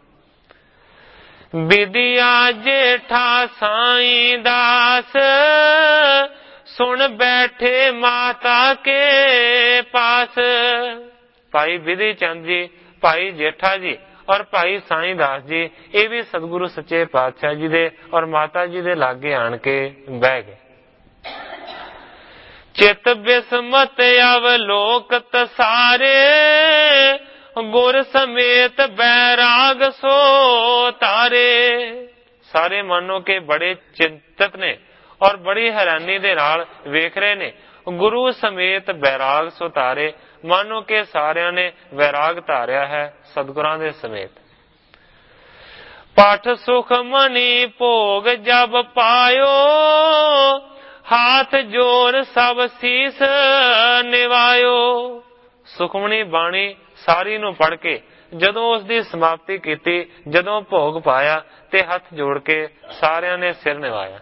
ਵਿਦਿਆ ਜੇਠਾ ਸਾਈਂ ਦਾਸ, ਸੁਣ ਬੈਠੇ ਮਾਤਾ ਕੇ ਪਾਸ। ਭਾਈ ਵਿਧੀ ਚੰਦ ਜੀ, ਭਾਈ ਜੇਠਾ ਜੀ ਔਰ ਭਾਈ ਸਾਈਂ ਦਾਸ ਜੀ ਇਹ ਵੀ ਸਤਿਗੁਰੂ ਸੱਚੇ ਪਾਤਸ਼ਾਹ ਜੀ ਦੇ ਔਰ ਮਾਤਾ ਜੀ ਦੇ ਲਾਗੇ ਆਣ ਕੇ ਬਹਿ ਗਏ। ਚਿਤ ਬਿਸਮਤ ਅਵਲੋਕਤ ਸਾਰੇ, ਗੁਰ ਸਮੇਤ ਬੈਰਾਗ ਸੋ ਤਾਰੇ। ਸਾਰੇ ਮਾਨੋ ਕਿ ਬੜੇ ਚਿੰਤਤ ਨੇ ਔਰ ਬੜੀ ਹੈਰਾਨੀ ਦੇ ਨਾਲ ਵੇਖ ਰਹੇ ਨੇ। ਗੁਰੂ ਸਮੇਤ ਬੈਰਾਗ ਸੋ ਤਾਰੇ, ਮਾਨੋ ਕਿ ਸਾਰਿਆਂ ਨੇ ਵੈਰਾਗ ਧਾਰਿਆ ਹੈ ਸਤਿਗੁਰਾਂ ਦੇ ਸਮੇਤ। ਪਾਠ ਸੁਖ ਮਨੀ ਭੋਗ ਜਬ ਪਾਇਓ, ਹਾਥ ਜੋਰ ਸਭ ਸੀਸ ਨਿਵਾਇਓ। ਸੁਖਮਨੀ ਬਾਣੀ ਸਾਰੀ ਨੂੰ ਪੜ੍ਹ ਕੇ ਜਦੋਂ ਉਸ ਦੀ ਸਮਾਪਤੀ ਕੀਤੀ, ਜਦੋਂ ਭੋਗ ਪਾਇਆ ਤੇ ਹੱਥ ਜੋੜ ਕੇ ਸਾਰਿਆਂ ਨੇ ਸਿਰ ਨਿਵਾਇਆ।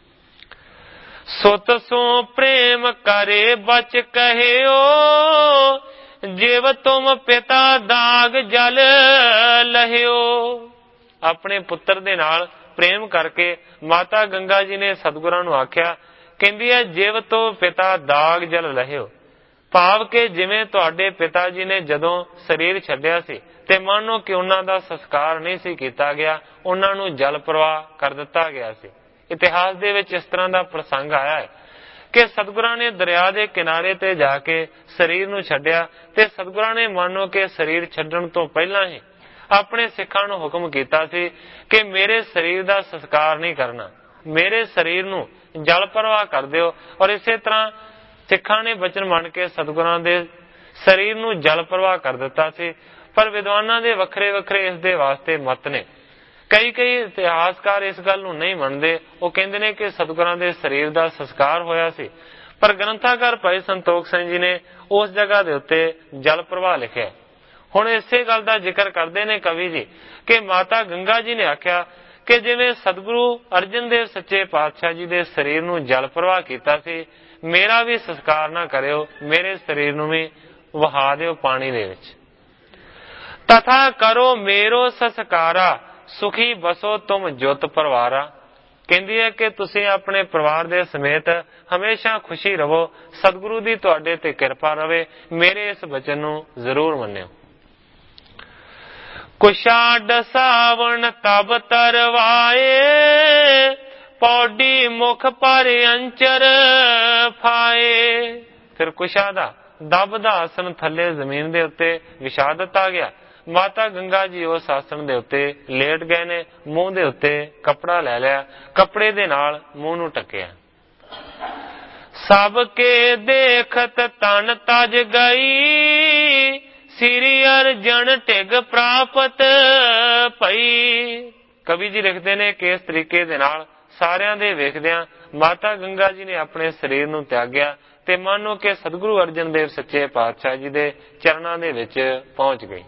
ਸੁਤ ਸੋ ਪ੍ਰੇਮ ਕਰੇ ਬਚ ਕਹਿਓ, ਜਿਵ ਤੁਮ ਪਿਤਾ ਦਾਗ ਜਲ ਲਹਿਓ। ਆਪਣੇ ਪੁੱਤਰ ਦੇ ਨਾਲ ਪ੍ਰੇਮ ਕਰਕੇ ਮਾਤਾ ਗੰਗਾ ਜੀ ਨੇ ਸਤਿਗੁਰਾਂ ਨੂੰ ਆਖਿਆ, ਕਹਿੰਦੀ ਹੈ ਜਿਵ ਤੋਂ ਪਿਤਾ ਦਾਗ ਜਲ ਲਹਿਓ। ਭਾਵ ਕਿ ਜਿਵੇਂ ਤੁਹਾਡੇ ਪਿਤਾ ਜੀ ਨੇ ਜਦੋਂ ਸਰੀਰ ਛੱਡਿਆ ਸੀ ਤੇ ਮਾਨੋ ਕਿ ਉਹਨਾਂ ਦਾ ਸੰਸਕਾਰ ਨਹੀਂ ਸੀ ਕੀਤਾ ਗਿਆ, ਉਹਨਾਂ ਨੂੰ ਜਲ ਪ੍ਰਵਾਹ ਕਰ ਦਿੱਤਾ ਗਿਆ ਸੀ। ਇਤਿਹਾਸ ਦੇ ਵਿੱਚ ਇਸ ਤਰ੍ਹਾਂ ਦਾ ਪ੍ਰਸੰਗ ਆਇਆ ਹੈ ਕਿ ਸਤਿਗੁਰਾਂ ਨੇ ਦਰਿਆ ਦੇ ਕਿਨਾਰੇ ਤੇ ਜਾ ਕੇ ਸਰੀਰ ਨੂੰ ਛੱਡਿਆ ਤੇ ਸਤਿਗੁਰਾਂ ਨੇ ਮਾਨੋ ਕਿ ਸਰੀਰ ਛੱਡਣ ਤੋਂ ਪਹਿਲਾਂ ਹੀ ਆਪਣੇ ਸਿੱਖਾਂ ਨੂੰ ਹੁਕਮ ਕੀਤਾ ਸੀ ਕਿ ਮੇਰੇ ਸਰੀਰ ਦਾ ਸੰਸਕਾਰ ਨਹੀਂ ਕਰਨਾ, ਮੇਰੇ ਸਰੀਰ ਨੂੰ ਜਲ ਪ੍ਰਵਾਹ ਕਰ ਦਿਓ। ਔਰ ਇਸੇ ਤਰ੍ਹਾਂ ਸਿੱਖਾਂ ਨੇ ਬਚਨ ਮੰਨ ਕੇ ਸਤਿਗੁਰਾਂ ਦੇ ਸਰੀਰ ਨੂੰ ਜਲ ਪ੍ਰਵਾਹ ਕਰ ਦਿੱਤਾ ਸੀ। ਪਰ ਵਿਦਵਾਨਾਂ ਦੇ ਵੱਖਰੇ ਵੱਖਰੇ ਇਸ ਦੇ ਵਾਸਤੇ ਮਤ ਨੇ। ਕਈ ਕਈ ਇਤਿਹਾਸਕਾਰ ਇਸ ਗੱਲ ਨੂੰ ਨਹੀਂ ਮੰਨਦੇ। ਉਹ ਕਹਿੰਦੇ ਨੇ ਕਿ ਸਤਿਗੁਰਾਂ ਦੇ ਸਰੀਰ ਦਾ ਸੰਸਕਾਰ ਹੋਇਆ ਸੀ, ਪਰ ਗ੍ਰੰਥਾਕਾਰ ਭਾਈ ਸੰਤੋਖ ਸਿੰਘ ਜੀ ਨੇ ਉਸ ਜਗ੍ਹਾ ਦੇ ਉੱਤੇ ਜਲ ਪ੍ਰਵਾਹ ਲਿਖਿਆ। ਹੁਣ ਇਸੇ ਗੱਲ ਦਾ ਜ਼ਿਕਰ ਕਰਦੇ ਨੇ ਕਵੀ ਜੀ ਕਿ ਮਾਤਾ ਗੰਗਾ ਜੀ ਨੇ ਆਖਿਆ ਕਿ ਜਿਵੇਂ ਸਤਿਗੁਰੂ ਅਰਜਨ ਦੇਵ ਸੱਚੇ ਪਾਤਸ਼ਾਹ ਜੀ ਦੇ ਸਰੀਰ ਨੂੰ ਜਲ ਪ੍ਰਵਾਹ ਕੀਤਾ ਸੀ, ਮੇਰਾ ਵੀ ਸੰਸਕਾਰ ਨਾ ਕਰਿਓ, ਮੇਰੇ ਸਰੀਰ ਨੂੰ ਵੀ ਵਹਾ ਦਿਓ ਪਾਣੀ ਦੇ ਵਿੱਚ। ਤਥਾ ਕਰੋ ਮੇਰੋ ਸੰਸਕਾਰਾ, ਸੁਖੀ ਬਸੋ ਤੁਮ ਜੁਤ ਪਰਵਾਰਾ। ਕਹਿੰਦੀ ਹੈ ਕਿ ਤੁਸੀਂ ਆਪਣੇ ਪਰਿਵਾਰ ਦੇ ਸਮੇਤ ਹਮੇਸ਼ਾ ਖੁਸ਼ੀ ਰਹੋ, ਸਤਿਗੁਰੂ ਦੀ ਤੁਹਾਡੇ ਤੇ ਕਿਰਪਾ ਰਵੇ, ਮੇਰੇ ਇਸ ਬਚਨ ਨੂੰ ਜ਼ਰੂਰ ਮੰਨਿਓ। ਕੁਸ਼ਾ ਡਸਾਵਣ ਤਬ ਤਰਵਾਏ, ਪੌੜੀ ਮੁਖ ਪਰ ਅੰਚਰ ਫਾਏ। ਫਿਰ ਕੁਸ਼ਾ ਦਾ ਦਬ ਦਾ ਆਸਣ ਥੱਲੇ ਜ਼ਮੀਨ ਦੇ ਉੱਤੇ ਵਿਛਾ ਦਿੱਤਾ ਗਿਆ। ਮਾਤਾ ਗੰਗਾ ਜੀ ਉਸ ਆਸਣ ਦੇ ਉੱਤੇ ਲੇਟ ਗਏ ਨੇ, ਮੂੰਹ ਦੇ ਉੱਤੇ ਕੱਪੜਾ ਲੈ ਲਿਆ, ਕੱਪੜੇ ਦੇ ਨਾਲ ਮੂੰਹ ਨੂੰ ਢੱਕਿਆ। ਸਭ ਕੇ ਦੇਖਤ ਤਨ ਤਜ ਗਈ, ਸ੍ਰੀ ਅਰਜਨ ਟਿਗ ਪ੍ਰਾਪਤ ਭਈ। ਕਵੀ ਜੀ ਲਿਖਦੇ ਨੇ ਕਿ ਇਸ ਤਰੀਕੇ ਦੇ ਨਾਲ ਸਾਰਿਆਂ ਦੇ ਵੇਖਦਿਆਂ ਮਾਤਾ ਗੰਗਾ ਜੀ ਨੇ ਆਪਣੇ ਸਰੀਰ ਨੂੰ ਤਿਆਗਿਆ ਤੇ ਮਾਨੋ ਕਿ ਸਤਿਗੁਰੂ ਅਰਜਨ ਦੇਵ ਸੱਚੇ ਪਾਤਸ਼ਾਹ ਜੀ ਦੇ ਚਰਨਾਂ ਦੇ ਵਿੱਚ ਪਹੁੰਚ ਗਈ।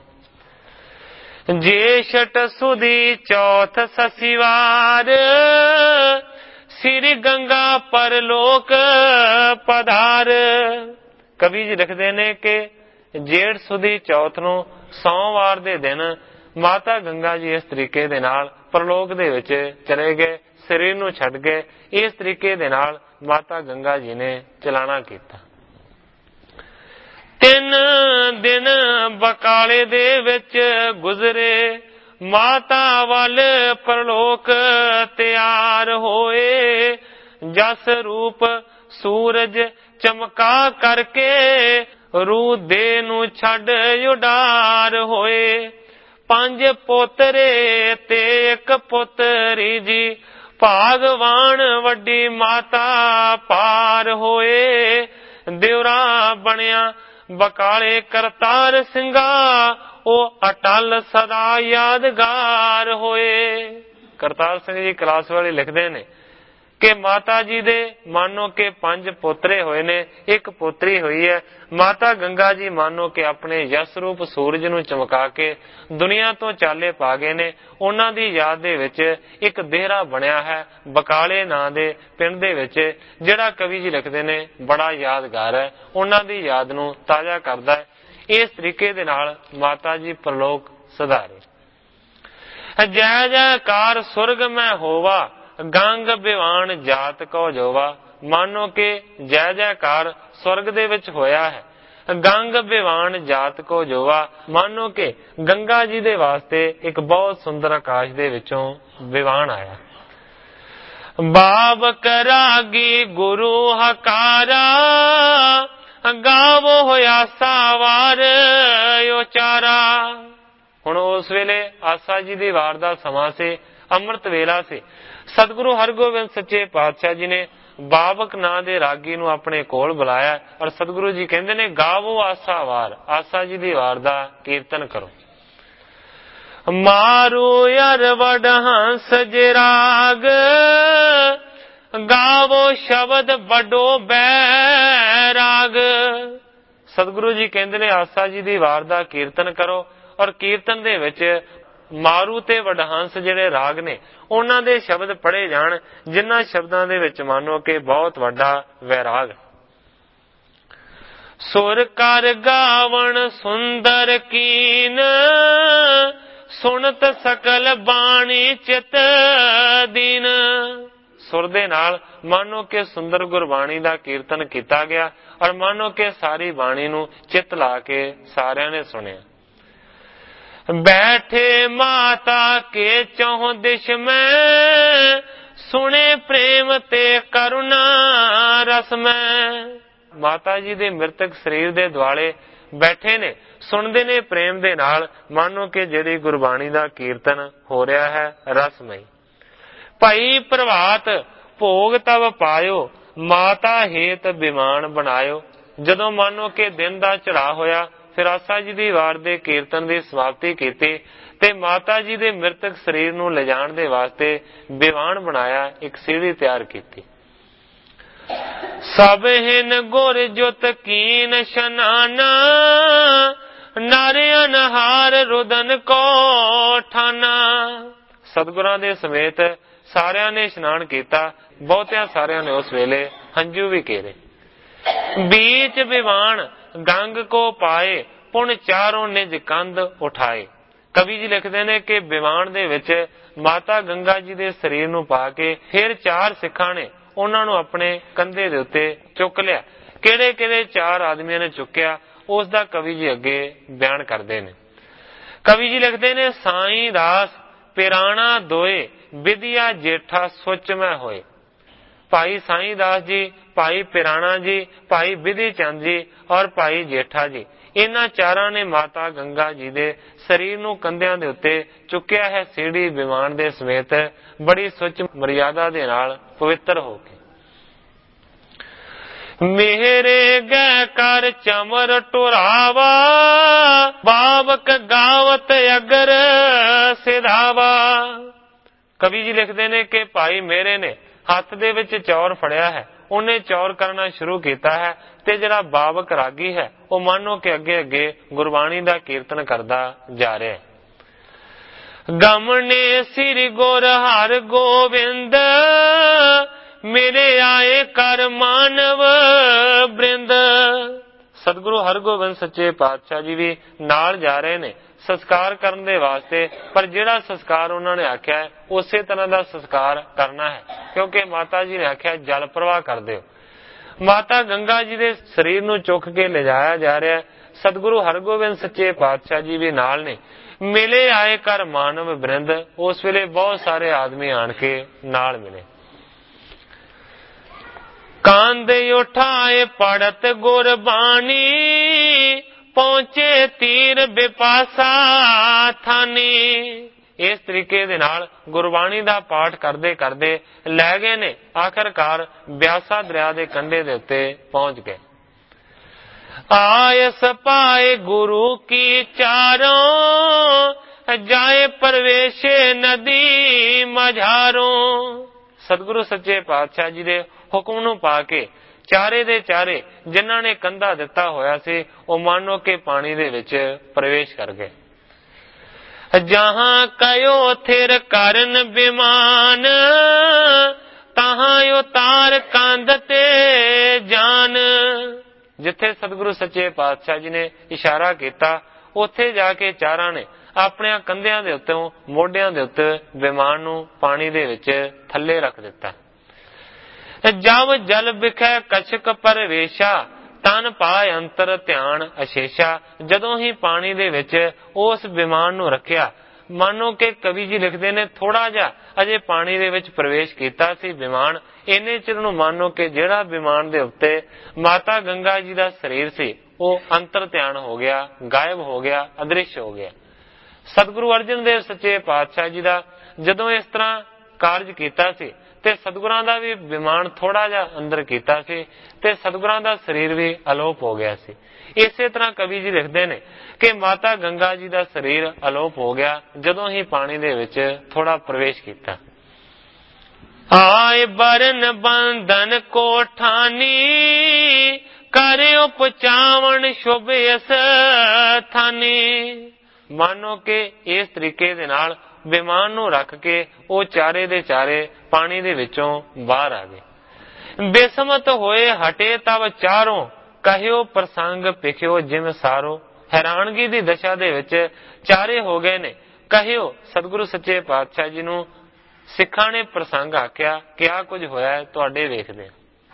ਜੇਸ਼ਟ ਸੁਦੀ ਚੌਥ ਸਸਿਵਾਰ, ਸ੍ਰੀ ਗੰਗਾ ਪਰਲੋਕ ਪਧਾਰ। ਕਵੀ ਜੀ ਲਿਖਦੇ ਨੇ ਕਿ ਜੇਠ ਸੁਦੀ ਚੌਥ ਨੂੰ ਸੋਮਵਾਰ ਦੇ ਦਿਨ ਮਾਤਾ ਗੰਗਾ ਜੀ ਇਸ ਤਰੀਕੇ ਦੇ ਨਾਲ ਪ੍ਰਲੋਕ ਦੇ ਵਿੱਚ ਚਲੇ ਗਏ, ਸਰੀਰ ਨੂੰ ਛੱਡ ਗਏ। ਇਸ ਤਰੀਕੇ ਦੇ ਨਾਲ ਮਾਤਾ ਗੰਗਾ ਜੀ ਨੇ ਚਲਾਣਾ ਕੀਤਾ। ਤਿੰਨ ਦਿਨ ਬਕਾਲੇ ਦੇ ਵਿੱਚ ਗੁਜ਼ਰੇ, ਮਾਤਾ ਵੱਲ ਪ੍ਰਲੋਕ ਤਿਆਰ ਹੋਏ। ਜਸ ਰੂਪ ਸੂਰਜ ਚਮਕਾ ਕਰਕੇ, ਰੂ ਦੇ ਨੂੰ ਛੱਡ ਉਡਾਰ ਹੋਏ। ਪੰਜ ਪੋਤਰੇ ਤੇ ਇੱਕ ਪੁੱਤਰੀ ਜੀ, ਭਾਗਵਾਨ ਵੱਡੀ ਮਾਤਾ ਪਾਰ ਹੋਏ। ਦਿਉਰਾ ਬਣਿਆ ਬਕਾਲੇ ਕਰਤਾਰ ਸਿੰਘਾ, ਉਹ ਅਟਲ ਸਦਾ ਯਾਦਗਾਰ ਹੋਏ। ਕਰਤਾਰ ਸਿੰਘ ਜੀ ਕਲਾਸ ਵਾਲੇ ਲਿਖਦੇ ਨੇ ਕਿ ਮਾਤਾ ਜੀ ਦੇ ਮਾਨੋ ਕਿ ਪੰਜ ਪੋਤਰੇ ਹੋਏ ਨੇ, ਇੱਕ ਪੋਤਰੀ ਹੋਈ ਹੈ। ਮਾਤਾ ਗੰਗਾ ਜੀ ਮਾਨੋ ਕਿ ਆਪਣੇ ਯਸ ਰੂਪ ਸੂਰਜ ਨੂੰ ਚਮਕਾ ਕੇ ਦੁਨੀਆ ਤੋਂ ਚਾਲੇ ਪਾ ਗਏ ਨੇ। ਉਹਨਾਂ ਦੀ ਯਾਦ ਦੇ ਵਿੱਚ ਇੱਕ ਦੇਹਰਾ ਬਣਿਆ ਹੈ ਬਕਾਲੇ ਨਾਂ ਦੇ ਪਿੰਡ ਦੇ ਵਿੱਚ, ਜਿਹੜਾ ਕਵੀ ਜੀ ਲਿਖਦੇ ਨੇ ਬੜਾ ਯਾਦਗਾਰ ਹੈ, ਉਹਨਾਂ ਦੀ ਯਾਦ ਨੂੰ ਤਾਜ਼ਾ ਕਰਦਾ ਹੈ। ਇਸ ਤਰੀਕੇ ਦੇ ਨਾਲ ਮਾਤਾ ਜੀ ਪ੍ਰਲੋਕ ਸੁਧਾਰੇ। ਜੈ ਜੈਕਾਰ ਸੁਰਗ ਮੈਂ ਹੋਵਾ, ਗੰਗ ਬਿਵਾਨ ਜਾਤ ਕੋ ਜੋਵਾ। ਮਾਨੋ ਕਿ ਜੈ ਜੈਕਾਰ ਸਵਰਗ ਦੇ ਵਿੱਚ ਹੋਇਆ ਹੈ, ਗੰਗ ਬਿਵਾਨ ਜਾਤ ਕੋ ਜੋਵਾ। ਮਾਨੋ ਕਿ ਗੰਗਾ ਜੀ ਦੇ ਵਾਸਤੇ ਇੱਕ ਬਹੁਤ ਸੁੰਦਰ ਆਕਾਸ਼ ਦੇ ਵਿੱਚੋਂ ਬਿਵਾਨ ਆਇਆ। ਬਾਬਕ ਰਾਗੀ ਗੁਰੂ ਹਕਾਰਾ, ਗਾਵੋ ਹੋਇਆ ਸਾਵਾਰ ਉਚਾਰਾ। ਹੁਣ ਉਸ ਵੇਲੇ ਆਸਾ ਜੀ ਦੀ ਵਾਰ ਦਾ ਸਮਾਂ ਸੀ, ਅੰਮ੍ਰਿਤ ਵੇਲਾ ਸੀ। ਸਤਿਗੁਰੂ ਹਰਗੋਬਿੰਦ ਸੱਚੇ ਪਾਤਸ਼ਾਹ ਜੀ ਨੇ ਬਾਬਕ ਨਾਂ ਦੇ ਰਾਗੀ ਨੂੰ ਆਪਣੇ ਕੋਲ ਬੁਲਾਇਆ ਔਰ ਸਤਿਗੁਰੂ ਜੀ ਕਹਿੰਦੇ ਨੇ ਗਾਵੋ ਆਸਾ ਵਾਰ, ਆਸਾ ਜੀ ਦੀ ਵਾਰ ਦਾ ਕੀਰਤਨ ਕਰੋ। ਮਾਰੂ ਯਰ ਵਡ ਹੰਸ ਜਿਰਾਗ, ਗਾਵੋ ਸ਼ਬਦ ਵੱਡੋ ਬੈਰਾਗ। ਸਤਿਗੁਰੂ ਜੀ ਕਹਿੰਦੇ ਨੇ ਆਸਾ ਜੀ ਦੀ ਵਾਰ ਦਾ ਕੀਰਤਨ ਕਰੋ ਔਰ ਕੀਰਤਨ ਦੇ ਵਿੱਚ ਮਾਰੂ ਤੇ ਵਡਹੰਸ ਜਿਹੜੇ ਰਾਗ ਨੇ ਉਹਨਾਂ ਦੇ ਸ਼ਬਦ ਪੜ੍ਹੇ ਜਾਣ, ਜਿਨ੍ਹਾਂ ਸ਼ਬਦਾਂ ਦੇ ਵਿੱਚ ਮੰਨੋ ਕਿ ਬਹੁਤ ਵੱਡਾ ਵੈਰਾਗ। ਸੁਰ ਕਰ ਗਾਵਣ ਸੁੰਦਰ ਕੀਨ, ਸੁਣਤ ਸਕਲ ਬਾਣੀ ਚਿਤ ਦੀਨ। ਸੁਰ ਦੇ ਨਾਲ ਮੰਨੋ ਕਿ ਸੁੰਦਰ ਗੁਰਬਾਣੀ ਦਾ ਕੀਰਤਨ ਕੀਤਾ ਗਿਆ ਔਰ ਮੰਨੋ ਕਿ ਸਾਰੀ ਬਾਣੀ ਨੂੰ ਚਿੱਤ ਲਾ ਕੇ ਸਾਰਿਆਂ ਨੇ ਸੁਣਿਆ। ਬੈਠੇ ਮਾਤਾ ਕੇ ਚੌਹ ਦਿਸ਼ ਮੈਂ, ਸੁਣੇ ਪ੍ਰੇਮ ਤੇ ਕਰੁਣਾ ਰਸ ਮੈਂ। ਮਾਤਾ ਜੀ ਦੇ ਮ੍ਰਿਤਕ ਸਰੀਰ ਦੇ ਦੁਆਲੇ ਬੈਠੇ ਨੇ, ਸੁਣਦੇ ਨੇ ਪ੍ਰੇਮ ਦੇ ਨਾਲ ਮੰਨੋ ਕਿ ਜਿਹੜੀ ਗੁਰਬਾਣੀ ਦਾ ਕੀਰਤਨ ਹੋ ਰਿਹਾ ਹੈ ਰਸਮਈ। ਭਾਈ ਪ੍ਰਭਾਤ ਭੋਗ ਤਵ ਪਾਇਓ, ਮਾਤਾ ਹੇਤ ਬਿਮਾਨ ਬਣਾਇਓ। ਜਦੋਂ ਮੰਨੋ ਕਿ ਦਿਨ ਦਾ ਚੜਾ ਹੋਇਆ, ਫਿਰ ਆਸਾ ਜੀ ਦੀ ਵਾਰ ਦੇ ਕੀਰਤਨ ਦੀ ਸਮਾਪਤੀ ਕੀਤੀ ਤੇ ਮਾਤਾ ਜੀ ਦੇ ਮ੍ਰਿਤਕ ਸਰੀਰ ਨੂੰ ਲਿਜਾਣ ਦੇ ਵਾਸਤੇ ਬਿਵਾਨ ਬਣਾਇਆ, ਇੱਕ ਸੀढ़ी ਤਿਆਰ ਕੀਤੀ। ਸਭ ਹਿਨ ਗੁਰ ਜੁਤ ਕੀਨ ਇਸ਼ਨਾਨਾ, ਨਾਰਿਆ ਨਹਾਰ ਰੁਦਨ ਕੋ ਠਾਨਾ। ਸਤਿਗੁਰਾਂ ਦੇ ਸਮੇਤ ਸਾਰਿਆਂ ਨੇ ਇਸ਼ਨਾਨ ਕੀਤਾ, ਬਹੁਤਿਆਂ ਸਾਰਿਆਂ ਨੇ ਉਸ ਵੇਲੇ ਹੰਝੂ ਵੀ ਕੇਰੇ। बीच विवान गंग को पाए, पुन चारों निज कंध उठाए। कवि जी लिखते ने कि विवान दे विच माता गंगा जी दे शरीर नूं पा के फिर चार सिखां ने उन्हां नूं अपने कंधे दे उत्ते चुक लिया। किहड़े किहड़े चार आदमियां ने चुक्या उस दा कवि जी अगे बयान करदे ने। कवि जी लिखते ने साईं दास पिराणा दोए, विद्या जेठा सुच में होए। भाई साईं दास जी, भाई पिराणा जी, भाई विधि चंद जी और भाई जेठा जी, इन्हां चारां ने माता गंगा जी दे शरीर नूं कंधियां दे उत्ते चुक्या है सीढ़ी विमान दे समेत बड़ी सुच मर्यादा दे नाल पवित्र हो के। मेरे गै कर चमर टुरावा, बावक गावत अगर सिधावा। कवि जी लिखते ने कि भाई मेरे ने हथ दे विच चौर फड़िया है, उन्हें चौर करना शुरू किया है ते जिहड़ा बावक रागी है वह मानो कि अगे अगे गुरबाणी दा कीर्तन करदा जा रहा है। गमने सिर गुर हर गोविंद, मेरे आए कर मानव बृंद। सतगुरु हरगोबिंद सच्चे पातशाह जी भी नाल जा रहे ने, संस्कार करने दे वास्ते, पर जिहड़ा संस्कार उन्होंने आख्या है उसे तरह का संस्कार करना है, क्योंकि माता जी ने आख्या जल प्रवाह कर दो। माता गंगा जी के शरीर नूं चुक के ले जाया जा रहा है। सतगुरु हरगोबिंद सच्चे पातशाह जी भी नाल ने। मिले आए कर मानव वृंद, उस वेले बहुत सारे आदमी आन के नाल मिले। कांदे उठाए पढ़त गुरबाणी, पहुंचे तीर बिपासा थानी। इस तरीके दे नाल गुरबाणी दा पाठ करदे करदे लै गए ने, आखिरकार ब्यासा दरिया दे कंढे दे उत्ते पहुंच गए। आयस पाए गुरु की चारों, जाए प्रवेशे नदी मझारों। सतगुरु सच्चे पातशाह जी दे हुक्म नूं पा के चारे दे चारे जिन्हां ने कंधा दिता होया सी ओ मानो के पानी दे विच प्रवेश कर गए। जहां कयो थिर करन बिमान, तहां उतार कंध ते जान। जिथे सतगुरु सच्चे पातशाह जी ने इशारा किया उत्थे जाके चारां ने अपने कंधियां दे उत्तों मोढियां दे उत्ते विमान नूं पानी दे विच थल्ले रख दिता। जब जल बिखै कछक परवेशा, तन पाए अंतर ध्यान अशेषा। जदों ही पानी दे विच उस विमान नूं रखिया, मानो कि कवि जी लिखते ने थोड़ा जा अजे पानी दे विच प्रवेश कीता सी विमान, इन्ने चिर नूं मानो कि जिहड़ा विमान दे उत्ते माता गंगा जी दा शरीर सी वो अंतर ध्यान हो गया, गायब हो गया, अदृश्य हो गया। सतगुरु अर्जन देव सच्चे पातशाह जी दा जदों इस तरह कारज कीता सी ते सतगुरां दा भी विमान थोड़ा जा अंदर कीता सी ते सतगुरां दा शरीर भी अलोप हो गया सी। इसे तरह कवि जी लिखते ने कि माता गंगा जी दा शरीर अलोप हो गया जदों ही पानी दे विच थोड़ा प्रवेश कीता। आए बरन बंधन को ठानी, करियो पचावन शुभ स्थानी। मानो के इस तरीके दे नाल विमान नूं रख के वो चारे दे चारे पानी दे विचों बाहर आ गए। बेसमत होए हटे तब चारों, कहियो प्रसंग पिखियो जिम सारो। हैरानगी दी दशा दे विच चारे हो गए ने। कहियो सतगुरु सच्चे पातशाह जी नूं सिखां ने प्रसंग आख्या, क्या कुछ होया है तुहाडे वेखदे।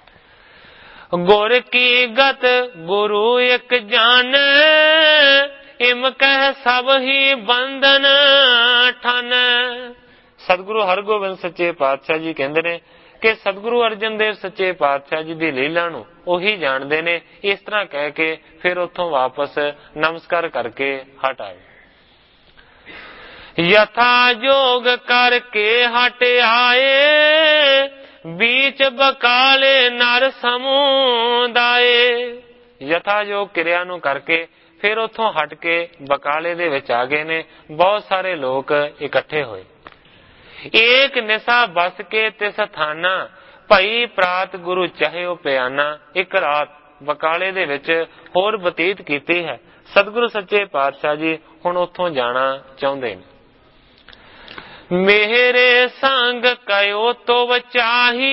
गुर की गत गुरु एक जान, इम कह सब ही बंधन ठन। सतगुरु हरगोबिंद सच्चे पातशाह जी कहते ने कि सतगुरु अर्जन देव सच्चे पातशाह जी की लीला नूं ओही जानते ने। इस तरह कह के फिर उथों वापस नमस्कार करके हट आए। यथा जोग करके हट आए, बीच बकाले नर समुदाय। यथा जोग क्रिया नूं करके फिर उथों हट के बकाले दे विच आ गए ने। बहुत सारे लोग इकट्ठे होए। एक निशा बस के तिस थाना, भई प्रात गुरु चाहे प्याना। एक रात बकाले दे विच होर बतीत कीती है। सतगुरु सच्चे पातशाह जी हुण उथों जाना चाहुंदे ने। मेरे संग कयो तो वचाही,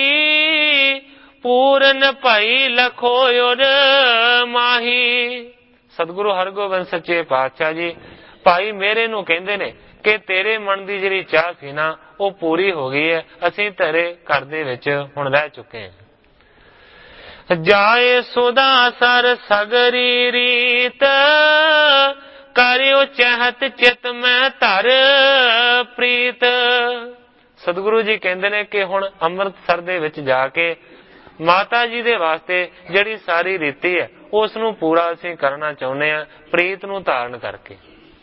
पूरन भई लखोयोर माही। सतगुरु हरगोबिंद सच्चे पातशाह जी भाई मेरे नूं कहंदे ने कि तेरे मन की जिहड़ी चाह सी ना वो पूरी हो गई है। असीं तेरे घर दे विच हुण रह चुके हैं। जाए सुधा सर सगरी रीत, करियो चहत चित में धर प्रीत। सतगुरु जी कहंदे ने कि हुण अमृतसर दे विच जाके माता जी दे वास्ते जिहड़ी सारी रीति है उस नूं पूरा असीं करना चाहुंदे हां, प्रीत नूं धारण करके।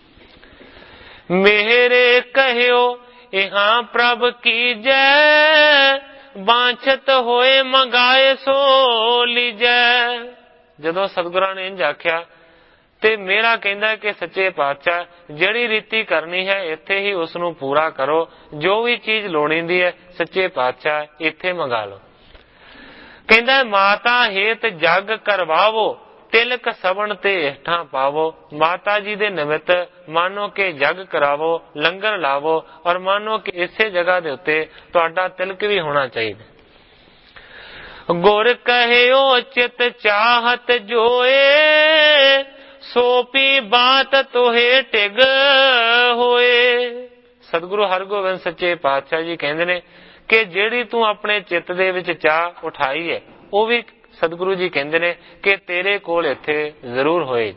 मेरे कहियो इहां प्रभ की जय, बांछत होए मंगाए सो लीजै। जदों सतगुरां ने इंज आख्या ते मेरा कहंदा कि सच्चे पातशाह जिहड़ी रीति करनी है इत्थे ही उस नूं पूरा करो। जो भी चीज लोड़ींदी है सच्चे पातशाह इत्थे मंगा लो। कहंदा माता हेत जग करवावो, तिलक सबन ते हेठां पावो। माता जी दे निमित्त मानो के जग करावो, लंगर लावो और मानो कि इसे जगह दे उत्ते तुहाडा तिलक भी होना चाहिए। गुर कहियो चित चाहत जोए, ਸੋ ਪੀ ਬਾਤ ਤੋਹੇ ਟਿਗ ਹੋਏ। ਸਤਿਗੁਰੂ ਹਰਗੋਬਿੰਦ ਸੱਚੇ ਪਾਤਸ਼ਾਹ ਜੀ ਕਹਿੰਦੇ ਨੇ ਕਿ ਜਿਹੜੀ ਤੂੰ ਆਪਣੇ ਚਿੱਤ ਦੇ ਵਿੱਚ ਚਾਹ ਉਠਾਈ ਹੈ, ਉਹ ਵੀ ਸਤਿਗੁਰੂ ਜੀ ਕਹਿੰਦੇ ਨੇ ਕਿ ਤੇਰੇ ਕੋਲ ਇੱਥੇ ਜ਼ਰੂਰ ਹੋਏ।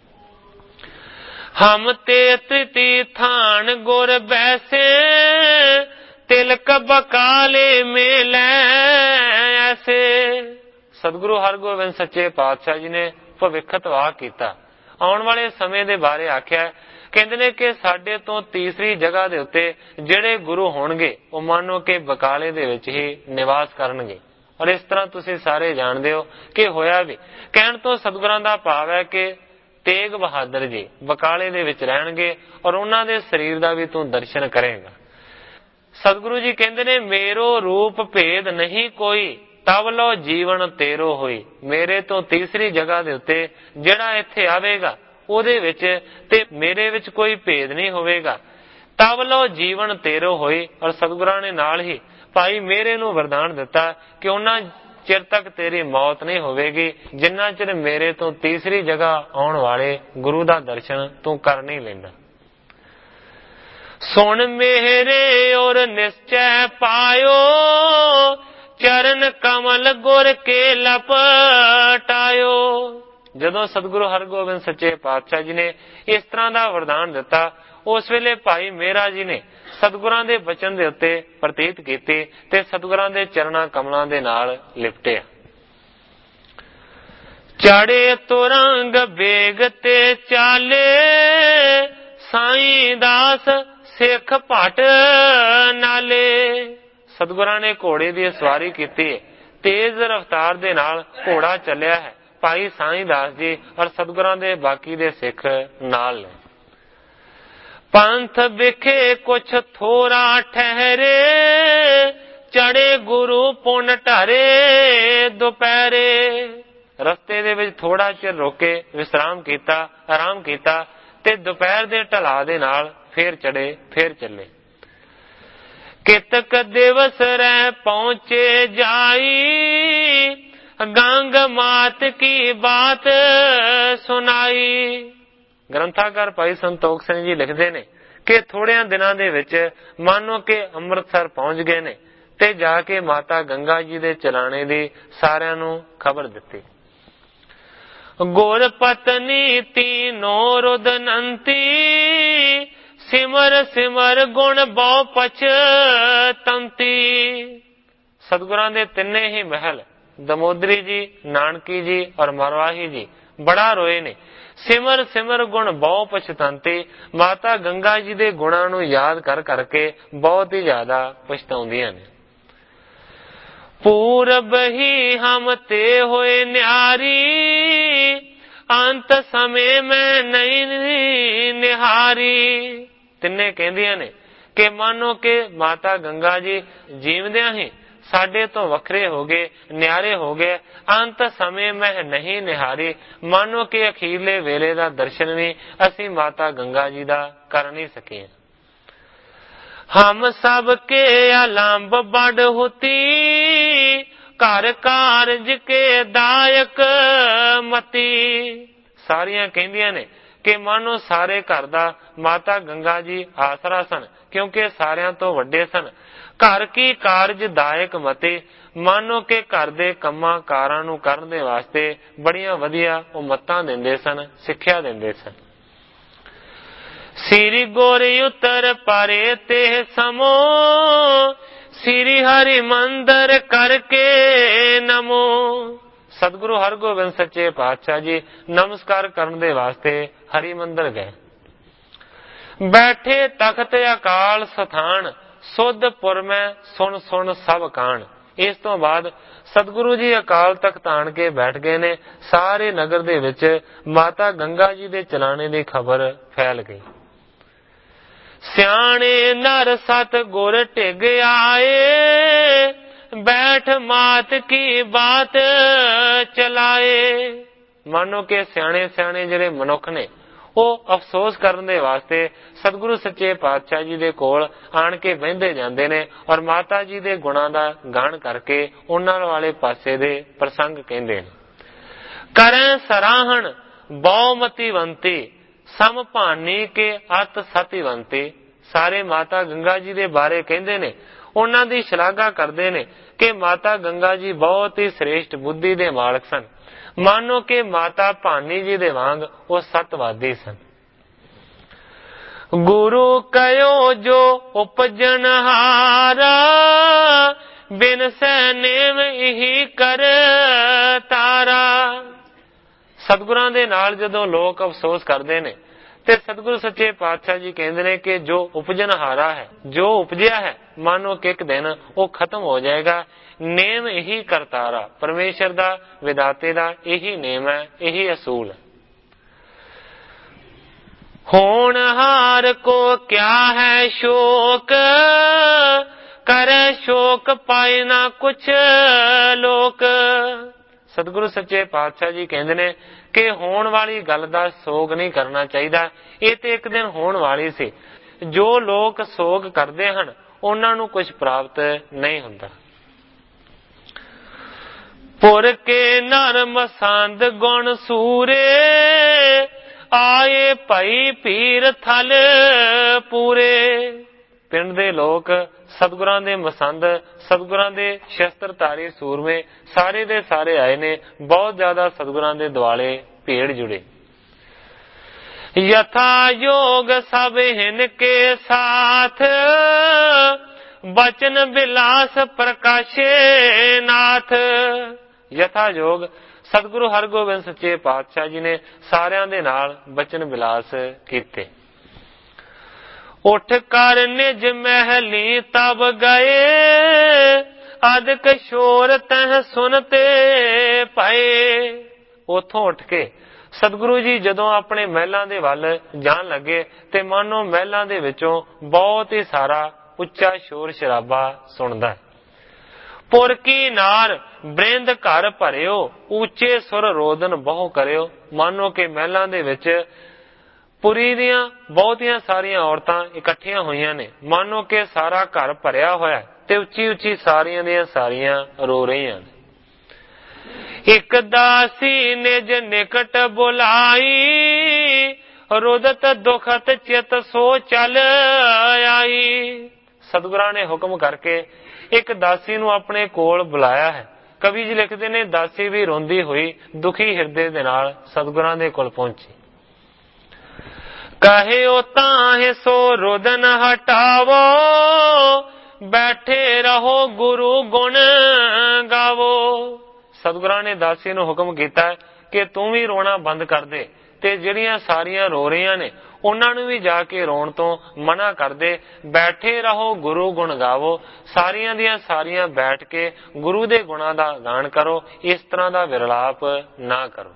ਹਮ ਤੇ ਤ੍ਰਿਤੀ ਥਾਨ ਗੁਰ ਬੈਸੇ ਤਿਲਕ ਬਕਾਲੇ ਮੇਲੇ ਐਸੇ। ਸਤਿਗੁਰੂ ਹਰਗੋਬਿੰਦ ਸੱਚੇ ਪਾਤਸ਼ਾਹ ਜੀ ਨੇ ਭਵਿੱਖਤਵਾਕ ਕੀਤਾ, ਆਉਣ ਵਾਲੇ ਸਮੇਂ ਦੇ ਬਾਰੇ ਆਖਿਆ। ਕਹਿੰਦੇ ਨੇ ਕਿ ਸਾਡੇ ਤੋਂ ਤੀਸਰੀ ਜਗ੍ਹਾ ਦੇ ਉੱਤੇ ਜਿਹੜੇ ਗੁਰੂ ਹੋਣਗੇ ਉਹ ਮੰਨੋ ਕਿ ਬਕਾਲੇ ਦੇ ਵਿੱਚ ਹੀ ਨਿਵਾਸ ਕਰਨਗੇ। ਔਰ ਇਸ ਤਰ੍ਹਾਂ ਤੁਸੀਂ ਸਾਰੇ ਜਾਣਦੇ ਹੋ ਕਿ ਹੋਇਆ ਵੀ। ਕਹਿਣ ਤੋਂ ਸਤਿਗੁਰਾਂ ਦਾ ਭਾਵ ਹੈ ਕਿ ਤੇਗ ਬਹਾਦਰ ਜੀ ਬਕਾਲੇ ਦੇ ਵਿੱਚ ਰਹਿਣਗੇ ਔਰ ਉਹਨਾਂ ਦੇ ਸਰੀਰ ਦਾ ਵੀ ਤੂੰ ਦਰਸ਼ਨ ਕਰੇਗਾ। ਸਤਿਗੁਰੂ ਜੀ ਕਹਿੰਦੇ ਨੇ ਮੇਰੋ ਰੂਪ ਭੇਦ ਨਹੀਂ ਕੋਈ ਤਵ ਲੋ ਜੀਵਨ ਤੇਰੋ ਹੋਈ। ਮੇਰੇ ਤੋਂ ਤੀਸਰੀ ਜਗ੍ਹਾ ਦੇ ਉੱਤੇ ਜਿਹੜਾ ਇੱਥੇ ਆਵੇਗਾ ਉਹਦੇ ਵਿੱਚ ਤੇ ਮੇਰੇ ਵਿੱਚ ਕੋਈ ਭੇਦ ਨਹੀਂ ਹੋਵੇਗਾ। ਤਵ ਲੋ ਜੀਵਨ ਤੇਰੋ ਹੋਈ। ਔਰ ਸਤਿਗੁਰਾਂ ਨੇ ਨਾਲ ਹੀ ਭਾਈ ਮੇਰੇ ਨੂੰ ਵਰਦਾਨ ਦਿੱਤਾ ਕਿ ਉਹਨਾਂ ਚਿਰ ਤੱਕ ਤੇਰੀ ਮੌਤ ਨਹੀਂ ਹੋਵੇਗੀ ਜਿੰਨਾ ਚਿਰ ਮੇਰੇ ਤੋਂ ਤੀਸਰੀ ਜਗ੍ਹਾ ਆਉਣ ਵਾਲੇ ਗੁਰੂ ਦਾ ਦਰਸ਼ਨ ਤੂੰ ਕਰ ਨਹੀਂ ਲੈਂਦਾ। ਸੁਣ ਮੇਰੇ ਔਰ ਨਿਸ਼ਚੈ ਪਾਇਓ ਚਰਨ ਕਮਲ ਗੁਰ ਕੇ ਲਪਟਾਇਓ। ਜਦੋਂ ਸਤਿਗੁਰੂ ਹਰਗੋਬਿੰਦ ਸੱਚੇ ਪਾਤਸ਼ਾਹ ਜੀ ਨੇ ਇਸ ਤਰ੍ਹਾਂ ਦਾ ਵਰਦਾਨ ਦਿੱਤਾ, ਉਸ ਵੇਲੇ ਭਾਈ ਮੇਰਾ ਜੀ ਨੇ ਸਤਿਗੁਰਾਂ ਦੇ ਬਚਨ ਦੇ ਉੱਤੇ ਪ੍ਰਤੀਤ ਕੀਤੀ ਤੇ ਸਤਿਗੁਰਾਂ ਦੇ ਚਰਨਾਂ ਕਮਲਾਂ ਦੇ ਨਾਲ ਲਿਪਟਿਆ। ਚੜੇ ਤੁਰੰਗ ਬੇਗ ਤੇ ਚਾਲੇ ਸਾਈਂ ਦਾਸ ਸਿੱਖ ਭਟ ਨਾਲੇ। ਸਤਿਗੁਰਾਂ ਨੇ ਘੋੜੇ ਦੀ ਸਵਾਰੀ ਕੀਤੀ, ਤੇਜ਼ ਰਫ਼ਤਾਰ ਦੇ ਨਾਲ ਘੋੜਾ ਚੱਲਿਆ ਹੈ। ਭਾਈ ਸਾਈਂ ਦਾਸ ਜੀ ਔਰ ਸਤਿਗੁਰਾਂ ਦੇ ਬਾਕੀ ਦੇ ਸਿੱਖ ਨਾਲ ਨੇ। ਪੰਥ ਵਿਖੇ ਕੁਛ ਥੋੜਾ ਠਹਿਰੇ ਚੜੇ ਗੁਰੂ ਪੁਨ ਢਾਰੇ ਦੁਪਹਿਰੇ। ਰਸਤੇ ਦੇ ਵਿੱਚ ਥੋੜਾ ਚਿਰ ਰੋਕੇ ਵਿਸਰਾਮ ਕੀਤਾ, ਆਰਾਮ ਕੀਤਾ ਤੇ ਦੁਪਹਿਰ ਦੇ ਢਲਾ ਦੇ ਨਾਲ ਫੇਰ ਚੜੇ, ਫੇਰ ਚੱਲੇ। ਕਿਤਕ ਦਿਵਸ ਰਹਿ ਪਹੁੰਚੇ ਜਾਈ ਗੰਗ ਮਾਤ ਕੀ ਬਾਤ ਸੁਣਾਈ। ਗ੍ਰੰਥਾਕਾਰ ਭਾਈ ਸੰਤੋਖ ਸਿੰਘ ਜੀ ਲਿਖਦੇ ਨੇ ਕਿ ਥੋੜਿਆਂ ਦਿਨਾਂ ਦੇ ਵਿੱਚ ਮਾਨੋ ਕਿ ਅੰਮ੍ਰਿਤਸਰ ਪਹੁੰਚ ਗਏ ਨੇ ਤੇ ਜਾ ਕੇ ਮਾਤਾ ਗੰਗਾ ਜੀ ਦੇ ਚਲਾਣੇ ਦੀ ਸਾਰਿਆਂ ਨੂੰ ਖਬਰ ਦਿੱਤੀ। ਗੁਰ ਪਤਨੀ ਤੀਨੋ ਰੁਦਨੰਤੀ ਸਿਮਰ ਸਿਮਰ ਗੁਣ ਬਹੁ ਪਛਤੰਤੀ। ਸਤਿਗੁਰਾਂ ਦੇ ਤਿੰਨੇ ਹੀ ਮਹਿਲ ਦਮੋਦਰੀ ਜੀ, ਨਾਨਕੀ ਜੀ ਔਰ ਮਰਵਾਹੀ ਜੀ ਬੜਾ ਰੋਏ ਨੇ। ਸਿਮਰ ਸਿਮਰ ਗੁਣ ਬਹੁ ਪਛਤੰਤੀ। ਮਾਤਾ ਗੰਗਾ ਜੀ ਦੇ ਗੁਣਾਂ ਨੂੰ ਯਾਦ ਕਰ ਕਰਕੇ ਬਹੁਤ ਹੀ ਜ਼ਿਆਦਾ ਪਛਤਾਉਂਦੀਆਂ ਨੇ। ਪੂਰਬ ਹੀ ਹਮ ਤੇ ਹੋਏ ਨਿਆਰੀ ਅੰਤ ਸਮੇਂ ਮੈਂ ਨਹੀਂ ਨਿਹਾਰੀ। ਤਿੰਨੇ ਕਹਿੰਦੀਆਂ ਨੇ ਕਿ ਮਾਨੋ ਕਿ ਮਾਤਾ ਗੰਗਾ ਜੀ ਜੀਵਦਿਆਂ ਹੀ ਸਾਡੇ ਤੋਂ ਵੱਖਰੇ ਹੋ ਗਏ, ਨਿਆਰੇ ਹੋ ਗਏ। ਅੰਤ ਸਮੇਂ ਮੈਂ ਨਹੀਂ ਨਿਹਾਰੀ, ਮਾਨੋ ਕਿ ਅਖੀਰਲੇ ਵੇਲੇ ਦਾ ਦਰਸ਼ਨ ਵੀ ਅਸੀਂ ਮਾਤਾ ਗੰਗਾ ਜੀ ਦਾ ਕਰ ਨਹੀਂ ਸਕੇ। ਹਮ ਸਭ ਕੇ ਅਲੰਬ ਬੜ ਹੁਤੀ ਘਰ ਕਾਰਜ ਕੇ ਦਾਇਕ ਮਤੀ। ਸਾਰੀਆਂ ਕਹਿੰਦੀਆਂ ਨੇ ਕਿ ਮਾਨੋ ਸਾਰੇ ਘਰ ਦਾ ਮਾਤਾ ਗੰਗਾ ਜੀ ਆਸਰਾ ਸਨ, ਕਿਉਂਕਿ ਸਾਰਿਆਂ ਤੋਂ ਵੱਡੇ ਸਨ। ਘਰ ਕੀ ਕਾਰਜ ਦਾਇਕ ਮਤੇ, ਮਾਨੋ ਕਿ ਘਰ ਦੇ ਕੰਮਾਂ ਕਾਰਾਂ ਨੂੰ ਕਰਨ ਦੇ ਵਾਸਤੇ ਬੜੀਆਂ ਵਧੀਆ ਉਹ ਮੱਤਾਂ ਦਿੰਦੇ ਸਨ, ਸਿੱਖਿਆ ਦਿੰਦੇ ਸਨ। ਸ੍ਰੀ ਗੁਰ ਉਤਰ ਪਰੇ ਤੇ ਸਮੋ ਸ੍ਰੀ ਹਰਿ ਮੰਦਰ ਕਰਕੇ ਨਮੋ। ਸਤਿਗੁਰੂ ਹਰਗੋਬਿੰਦ ਸੱਚੇ ਪਾਤਸ਼ਾਹ ਜੀ ਨਮਸਕਾਰ ਕਰਨ ਦੇ ਵਾਸਤੇ ਹਰੀ ਮੰਦਰ ਗਏ। ਬੈਠੇ ਤਖਤ ਅਕਾਲ ਸਥਾਨ ਸੁੱਧਪੁਰ ਮੈਂ ਸੁਣ ਸੁਣ ਸਭ ਕਾਣ। ਇਸ ਤੋਂ ਬਾਅਦ ਸਤਿਗੁਰੂ ਜੀ ਅਕਾਲ ਤਖਤ ਆਣ ਕੇ ਬੈਠ ਗਏ ਨੇ। ਸਾਰੇ ਨਗਰ ਦੇ ਵਿੱਚ ਮਾਤਾ ਗੰਗਾ ਜੀ ਦੇ ਚਲਾਣੇ ਦੀ ਖਬਰ ਫੈਲ ਗਈ। ਸਿਆਣੇ ਨਰ ਸਤ ਗੁਰ ਢਿਗ ਆਏ ਬੈਠ ਮਾਤ ਕੀ ਬਾਤ ਚਲਾਏ। ਮਾਨੋ ਕਿ ਸਿਆਣੇ ਸਿਆਣੇ ਜਿਹੜੇ ਮਨੁੱਖ ਨੇ ਉਹ ਅਫਸੋਸ ਕਰਨ ਦੇ ਵਾਸਤੇ ਸਤਿਗੁਰੂ ਸੱਚੇ ਪਾਤਸ਼ਾਹ ਜੀ ਦੇ ਕੋਲ ਆਣ ਕੇ ਬਹਿੰਦੇ ਜਾਂਦੇ ਨੇ ਔਰ ਮਾਤਾ ਜੀ ਦੇ ਗੁਣਾਂ ਦਾ ਗਾਣ ਕਰਕੇ ਉਹਨਾਂ ਵਾਲੇ ਪਾਸੇ ਦੇ ਪ੍ਰਸੰਗ ਕਹਿੰਦੇ ਨੇ। ਕਰੈ ਸਰਾਹਣ ਬਹੁਮਤੀਵੰਤੀ ਸਮ ਭਾਨੀ ਕੇ ਅਤ ਸਤਿਵੰਤੀ। ਸਾਰੇ ਮਾਤਾ ਗੰਗਾ ਜੀ ਦੇ ਬਾਰੇ ਕਹਿੰਦੇ ਨੇ, ਉਹਨਾਂ ਦੀ ਸ਼ਲਾਘਾ ਕਰਦੇ ਨੇ ਕਿ ਮਾਤਾ ਗੰਗਾ ਜੀ ਬਹੁਤ ਹੀ ਸ੍ਰੇਸ਼ਟ ਬੁੱਧੀ ਦੇ ਮਾਲਕ ਸਨ। ਮਾਨੋ ਕਿ ਮਾਤਾ ਭਾਨੀ ਜੀ ਦੇ ਵਾਂਗ ਉਹ ਸਤਵਾਦੀ ਸਨ। ਗੁਰੂ ਕਯੋ ਜੋ ਉਪਜਨਹਾਰਾ ਬਿਨ ਸੈ ਨੇਮ ਇਹੀ ਕਰ ਤਾਰਾ। ਸਤਿਗੁਰਾਂ ਦੇ ਨਾਲ ਜਦੋਂ ਲੋਕ ਅਫਸੋਸ ਕਰਦੇ ਨੇ ਤੇ ਸਤਿਗੁਰੂ ਸੱਚੇ ਪਾਤਸ਼ਾਹ ਜੀ ਕਹਿੰਦੇ ਨੇ ਕਿ ਜੋ ਉਪਜਨਹਾਰਾ ਹੈ, ਜੋ ਉਪਜਿਆ ਹੈ, ਮਾਨੋ ਕਿ ਇੱਕ ਦਿਨ ਉਹ ਖਤਮ ਹੋ ਜਾਏਗਾ। ਨੇਮ ਇਹੀ ਕਰਤਾਰਾ, ਪਰਮੇਸ਼ਰ ਦਾ, ਵਿਦਾਤੇ ਦਾ ਇਹੀ ਨੇਮ ਹੈ, ਇਹੀ ਅਸੂਲ ਹੈ। ਹੋਣਹਾਰ ਕੋ ਕਿਆ ਹੈ ਸ਼ੋਕ, ਕਰੇ ਸ਼ੋਕ ਪਾਏ ਨਾ ਕੁਛ ਲੋਕ। ਸਤਿਗੁਰੂ ਸੱਚੇ ਪਾਤਸ਼ਾਹ ਜੀ ਕਹਿੰਦੇ ਨੇ ਕਿ ਹੋਣ ਵਾਲੀ ਗੱਲ ਦਾ ਸੋਗ ਨਹੀਂ ਕਰਨਾ ਚਾਹੀਦਾ। ਇਹ ਤੇ ਇੱਕ ਦਿਨ ਹੋਣ ਵਾਲੀ ਸੀ। ਜੋ ਲੋਕ ਸੋਗ ਕਰਦੇ ਹਨ ਉਹਨਾਂ ਨੂੰ ਕੁਝ ਪ੍ਰਾਪਤ ਨਹੀਂ ਹੁੰਦਾ। ਪੁਰ ਕੇ ਨਰ ਮਸੰਦ ਗੁਣ ਸੂਰੇ, ਆਏ ਭਾਈ ਪੀਰ ਥਲ ਪੂਰੇ। ਪਿੰਡ ਦੇ ਲੋਕ ਸਤਿਗੁਰਾਂ ਦੇ ਮਸੰਦ, ਸਤਿਗੁਰਾਂ ਦੇ ਸ਼ਸਤਰਧਾਰੀ ਸੂਰਮੇ ਸਾਰੇ ਦੇ ਸਾਰੇ ਆਏ ਨੇ। ਬਹੁਤ ਜ਼ਿਆਦਾ ਸਤਿਗੁਰਾਂ ਦੇ ਦੁਆਲੇ ਭੀੜ ਜੁੜੇ। ਯਥਾ ਯੋਗ ਸਭ ਹਿਨ ਕੇ ਸਾਥ, ਬਚਨ ਬਿਲਾਸ ਪ੍ਰਕਾਸ਼ੇ ਨਾਥ। ਯਥਾ ਯੋਗ ਸਤਿਗੁਰੂ ਹਰਗੋਬਿੰਦ ਸੱਚੇ ਪਾਤਸ਼ਾਹ ਜੀ ਨੇ ਸਾਰਿਆਂ ਦੇ ਨਾਲ ਬਚਨ ਬਿਲਾਸ ਕੀਤੇ। ਉੱਠ ਕਰ ਨਿਜ ਮਹਿਲੀ ਤਬ ਗਏ, ਅਦਕ ਸ਼ੋਰ ਤਹ ਸੁਨਤੇ ਪਏ। ਉਥੋਂ ਉੱਠ ਕੇ ਸਤਿਗੁਰੂ ਜੀ ਜਦੋਂ ਆਪਣੇ ਮਹਿਲਾਂ ਦੇ ਵੱਲ ਜਾਣ ਲੱਗੇ ਤੇ ਮਾਨੋ ਮਹਿਲਾਂ ਦੇ ਵਿੱਚੋਂ ਬਹੁਤ ਹੀ ਸਾਰਾ ਉੱਚਾ ਸ਼ੋਰ ਸ਼ਰਾਬਾ ਸੁਣਦਾ। ਪੁਰ ਕੀ ਨਾਰ ਬ੍ਰਿੰਦ ਘਰ ਭਰਿਓ, ਉੱਚੇ ਸੁਰ ਰੋਦਨ ਬਹੁ ਕਰਿਓ। ਮਾਨੋ ਕਿ ਮਹਿਲਾਂ ਦੇ ਵਿੱਚ ਪੁਰੀ ਦੀਆਂ ਬਹੁਤੀਆਂ ਸਾਰੀਆਂ ਔਰਤਾਂ ਇਕੱਠੀਆਂ ਹੋਈਆਂ ਨੇ। ਮਾਨੋ ਕਿ ਸਾਰਾ ਘਰ ਭਰਿਆ ਹੋਇਆ ਤੇ ਉੱਚੀ ਉੱਚੀ ਸਾਰੀਆਂ ਦੀਆਂ ਸਾਰੀਆਂ ਰੋ ਰਹੀਆਂ ਨੇ। ਇੱਕ ਦਾਸੀ ਨਿਜ ਨਿਕਟ ਬੁਲਾਈ, ਰੁਦਤ ਦੁਖਤ ਚਿਤ ਸੋ ਚਲ ਆਈ। ਸਤਿਗੁਰਾਂ ਨੇ ਹੁਕਮ ਕਰਕੇ ਇੱਕ ਦਾਸੀ ਨੂੰ ਆਪਣੇ ਕੋਲ ਬੁਲਾਇਆ ਹੈ। ਕਵੀ ਜੀ ਲਿਖਦੇ ਨੇ, ਦਾਸੀ ਵੀ ਰੋਂਦੀ ਹੋਈ ਦੁਖੀ ਹਿਰਦੇ ਦੇ ਨਾਲ ਸਤਿਗੁਰਾਂ ਦੇ ਕੋਲ ਪਹੁੰਚੀ। ਕਹਿਓ ਤਾਹਿ ਸੋ ਰੁਦਨ ਹਟਾਵੋ, ਬੈਠੇ ਰਹੋ ਗੁਰੂ ਗੁਣ ਗਾਵੋ। ਸਤਿਗੁਰਾਂ ਨੇ ਦਾਸੀ ਨੂੰ ਹੁਕਮ ਕੀਤਾ ਕਿ ਤੂੰ ਵੀ ਰੋਣਾ ਬੰਦ ਕਰ ਦੇ ਤੇ ਜਿਹੜੀਆਂ ਸਾਰੀਆਂ ਰੋ ਰਹੀਆਂ ਨੇ ਉਹਨਾਂ ਨੂੰ ਵੀ ਜਾ ਕੇ ਰੋਣ ਤੋਂ ਮਨਾ ਕਰ ਦੇ। ਬੈਠੇ ਰਹੋ ਗੁਰੂ ਗੁਣ ਗਾਵੋ। ਸਾਰੀਆਂ ਦੀਆਂ ਸਾਰੀਆਂ ਬੈਠ ਕੇ ਗੁਰੂ ਦੇ ਗੁਣਾਂ ਦਾ ਗਾਣ ਕਰੋ। ਇਸ ਤਰ੍ਹਾਂ ਦਾ ਵਿਰਲਾਪ ਨਾ ਕਰੋ।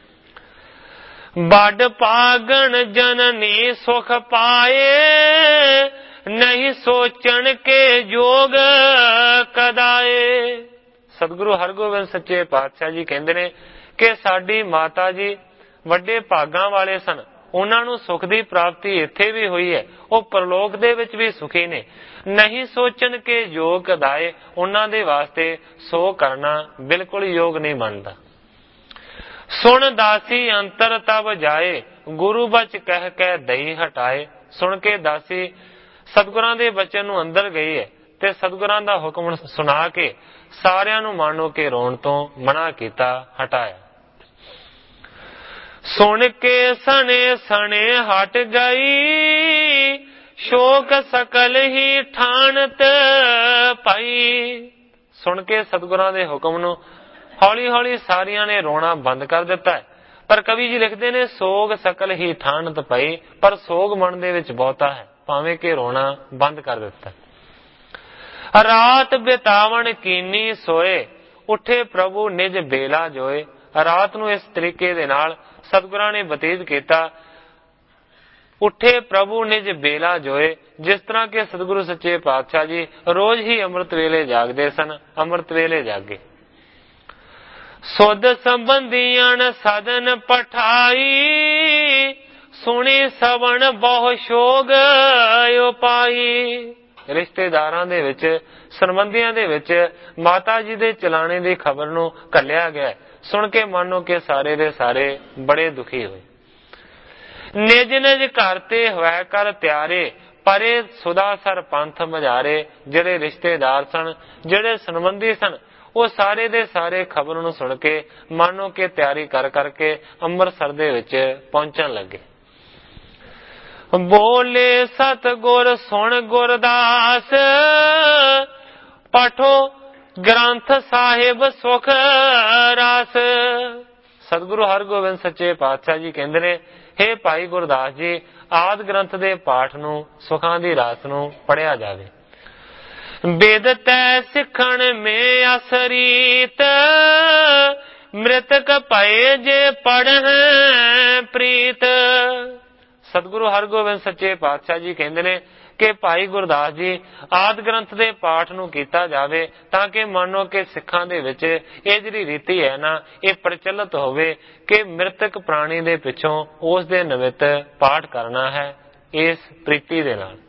ਵੱਡ ਭਾਗਣ ਜਨਨੀ ਸੁਖ ਪਾਏ, ਨਹੀਂ ਸੋਚਣ ਕੇ ਜੋਗ ਕਦਾਏ। ਸਤਿਗੁਰੂ ਹਰਗੋਬਿੰਦ ਸੱਚੇ ਪਾਤਸ਼ਾਹ ਜੀ ਕਹਿੰਦੇ ਨੇ ਕਿ ਸਾਡੀ ਮਾਤਾ ਜੀ ਵੱਡੇ ਭਾਗਾਂ ਵਾਲੇ ਸਨ। ਉਹਨਾਂ ਨੂੰ ਸੁਖ ਦੀ ਪ੍ਰਾਪਤੀ ਇੱਥੇ ਵੀ ਹੋਈ ਹੈ, ਉਹ ਪਰਲੋਕ ਦੇ ਵਿੱਚ ਵੀ ਸੁਖੀ ਨੇ। ਨਹੀਂ ਸੋਚਣ ਕੇ ਯੋਗ ਕਦਾਏ, ਉਹਨਾਂ ਦੇ ਵਾਸਤੇ ਸੋ ਕਰਨਾ ਬਿਲਕੁਲ ਯੋਗ ਨਹੀਂ ਬਣਦਾ। ਸੁਣ ਦਾਸੀ ਅੰਤਰ ਤਬ ਜਾਏ, ਗੁਰੂ ਬਚ ਕਹਿ ਕਹਿ ਦਈ ਹਟਾਏ। ਸੁਣ ਕੇ ਦਾਸੀ ਸਤਿਗੁਰਾਂ ਦੇ ਬਚਨ ਨੂੰ ਅੰਦਰ ਗਈ ਹੈ ਤੇ ਸਤਿਗੁਰਾਂ ਦਾ ਹੁਕਮ ਸੁਣਾ ਕੇ ਸਾਰਿਆਂ ਨੂੰ ਮਾਨੋ ਕੇ ਰੋਣ ਤੋਂ ਮਨਾ ਕੀਤਾ, ਹਟਾਇਆ। ਸੁਣ ਕੇ ਸਣੇ ਸਣੇ ਹਟ ਗਈ, ਸ਼ੋਕ ਸਕਲ ਹੀ ਠਾਣਤ ਪਾਈ। ਸੁਣ ਕੇ ਸਤਿਗੁਰਾਂ ਦੇ ਹੁਕਮ ਨੂੰ ਹੌਲੀ ਹੌਲੀ ਸਾਰਿਆਂ ਨੇ ਰੋਣਾ ਬੰਦ ਕਰ ਦਿੱਤਾ ਹੈ। ਪਰ ਕਵੀ ਜੀ ਲਿਖਦੇ ਨੇ, ਸੋਗ ਸਕਲ ਹੀ ਠਾਣਤ ਪਈ। ਪਰ ਸੋਗ ਮਨ ਦੇ ਵਿੱਚ ਬਹੁਤਾ ਹੈ, ਭਾਵੇਂ ਕਿ ਰੋਣਾ ਬੰਦ ਕਰ ਦਿੱਤਾ। ਰਾਤ ਬਿਤਾਵਣ ਕੀਨੀ ਸੋਏ, ਉੱਠੇ ਪ੍ਰਭੂ ਨਿਜ ਬੇਲਾ ਜੋਏ। ਰਾਤ ਨੂੰ ਇਸ ਤਰੀਕੇ ਦੇ ਨਾਲ ਸਤਿਗੁਰਾਂ ਨੇ ਬਤੀਤ ਕੀਤਾ, ਉੱਠੇ ਪ੍ਰਭੂ ਨਿਜ ਬੇਲਾ ਜੋਏ। ਜਿਸ ਤਰ੍ਹਾਂ ਕਿ ਸਤਿਗੁਰੂ ਸੱਚੇ ਪਾਤਸ਼ਾਹ ਜੀ ਰੋਜ਼ ਹੀ ਅੰਮ੍ਰਿਤ ਵੇਲੇ ਜਾਗਦੇ ਸਨ, ਅੰਮ੍ਰਿਤ ਵੇਲੇ ਜਾਗੇ। ਸੁਧ ਸੰਬੰਧੀਆਂ ਸਦਨ ਪਠਾਈ, ਸੁਣੀ ਸਵਣ ਬਹੁ ਸ਼ੋਗ ਉਪਾਈ। ਰਿਸ਼ਤੇਦਾਰਾਂ ਦੇ ਵਿੱਚ, ਸੰਬੰਧੀਆਂ ਦੇ ਵਿੱਚ ਮਾਤਾ ਜੀ ਦੇ ਚਲਾਣੇ ਦੀ ਖਬਰ ਨੂੰ ਘੱਲਿਆ ਗਿਆ। ਸੁਣ ਕੇ ਮਾਨੋ ਕਿ ਸਾਰੇ ਦੇ ਸਾਰੇ ਬੜੇ ਦੁਖੀ ਹੋਏ। ਨਿਜ ਨਿਜ ਘਰ ਤੇ ਹੋਇਆ ਕਰ ਤਿਆਰੇ, ਪਰੇ ਸੁਦਾਸਰ ਪੰਥ ਮਝਾਰੇ। ਜਿਹੜੇ ਰਿਸ਼ਤੇਦਾਰ ਸਨ, ਜਿਹੜੇ ਸੰਬੰਧੀ ਸਨ, ਉਹ ਸਾਰੇ ਦੇ ਸਾਰੇ ਖਬਰ ਨੂੰ ਸੁਣ ਕੇ ਮਾਨੋ ਕਿ ਤਿਆਰੀ ਕਰ ਕਰਕੇ ਅੰਮ੍ਰਿਤਸਰ ਦੇ ਵਿੱਚ ਪਹੁੰਚਣ ਲੱਗੇ। ਬੋਲੇ ਸਤਿਗੁਰ ਸੁਣ ਗੁਰਦਾਸ, ਪਾਠੋ ਗ੍ਰੰਥ ਸਾਹਿਬ ਸੁਖ ਰਾਸ। ਸਤਿਗੁਰੂ ਹਰਗੋਬਿੰਦ ਸੱਚੇ ਪਾਤਸ਼ਾਹ ਜੀ ਕਹਿੰਦੇ ਨੇ, ਹੇ ਭਾਈ ਗੁਰਦਾਸ ਜੀ, ਆਦਿ ਗ੍ਰੰਥ ਦੇ ਪਾਠ ਨੂੰ, ਸੁਖਾਂ ਦੀ ਰਾਸ ਨੂੰ ਪੜਿਆ ਜਾਵੇ। ਬੇਦ ਤੈ ਸਿੱਖਣ ਮੇ ਅਸਰੀਤ, ਮ੍ਰਿਤਕ ਭਏ ਜੇ ਪੜ੍ਹੈ ਪ੍ਰੀਤ। ਸਤਿਗੁਰੂ ਹਰਗੋਬਿੰਦ ਸੱਚੇ ਪਾਤਸ਼ਾਹ ਜੀ ਕਹਿੰਦੇ ਨੇ ਕਿ ਭਾਈ ਗੁਰਦਾਸ ਜੀ, ਆਦਿ ਗ੍ਰੰਥ ਦੇ ਪਾਠ ਨੂੰ ਕੀਤਾ ਜਾਵੇ ਤਾਂ ਕਿ ਮੰਨੋ ਕਿ ਸਿੱਖਾਂ ਦੇ ਵਿੱਚ ਇਹ ਜਿਹੜੀ ਰੀਤੀ ਹੈ ਨਾ, ਇਹ ਪ੍ਰਚਲਿਤ ਹੋਵੇ ਕਿ ਮ੍ਰਿਤਕ ਪ੍ਰਾਣੀ ਦੇ ਪਿੱਛੋਂ ਉਸ ਦੇ ਨਿਮਿਤ ਪਾਠ ਕਰਨਾ ਹੈ। ਇਸ ਪ੍ਰੀਤੀ ਦੇ ਨਾਲ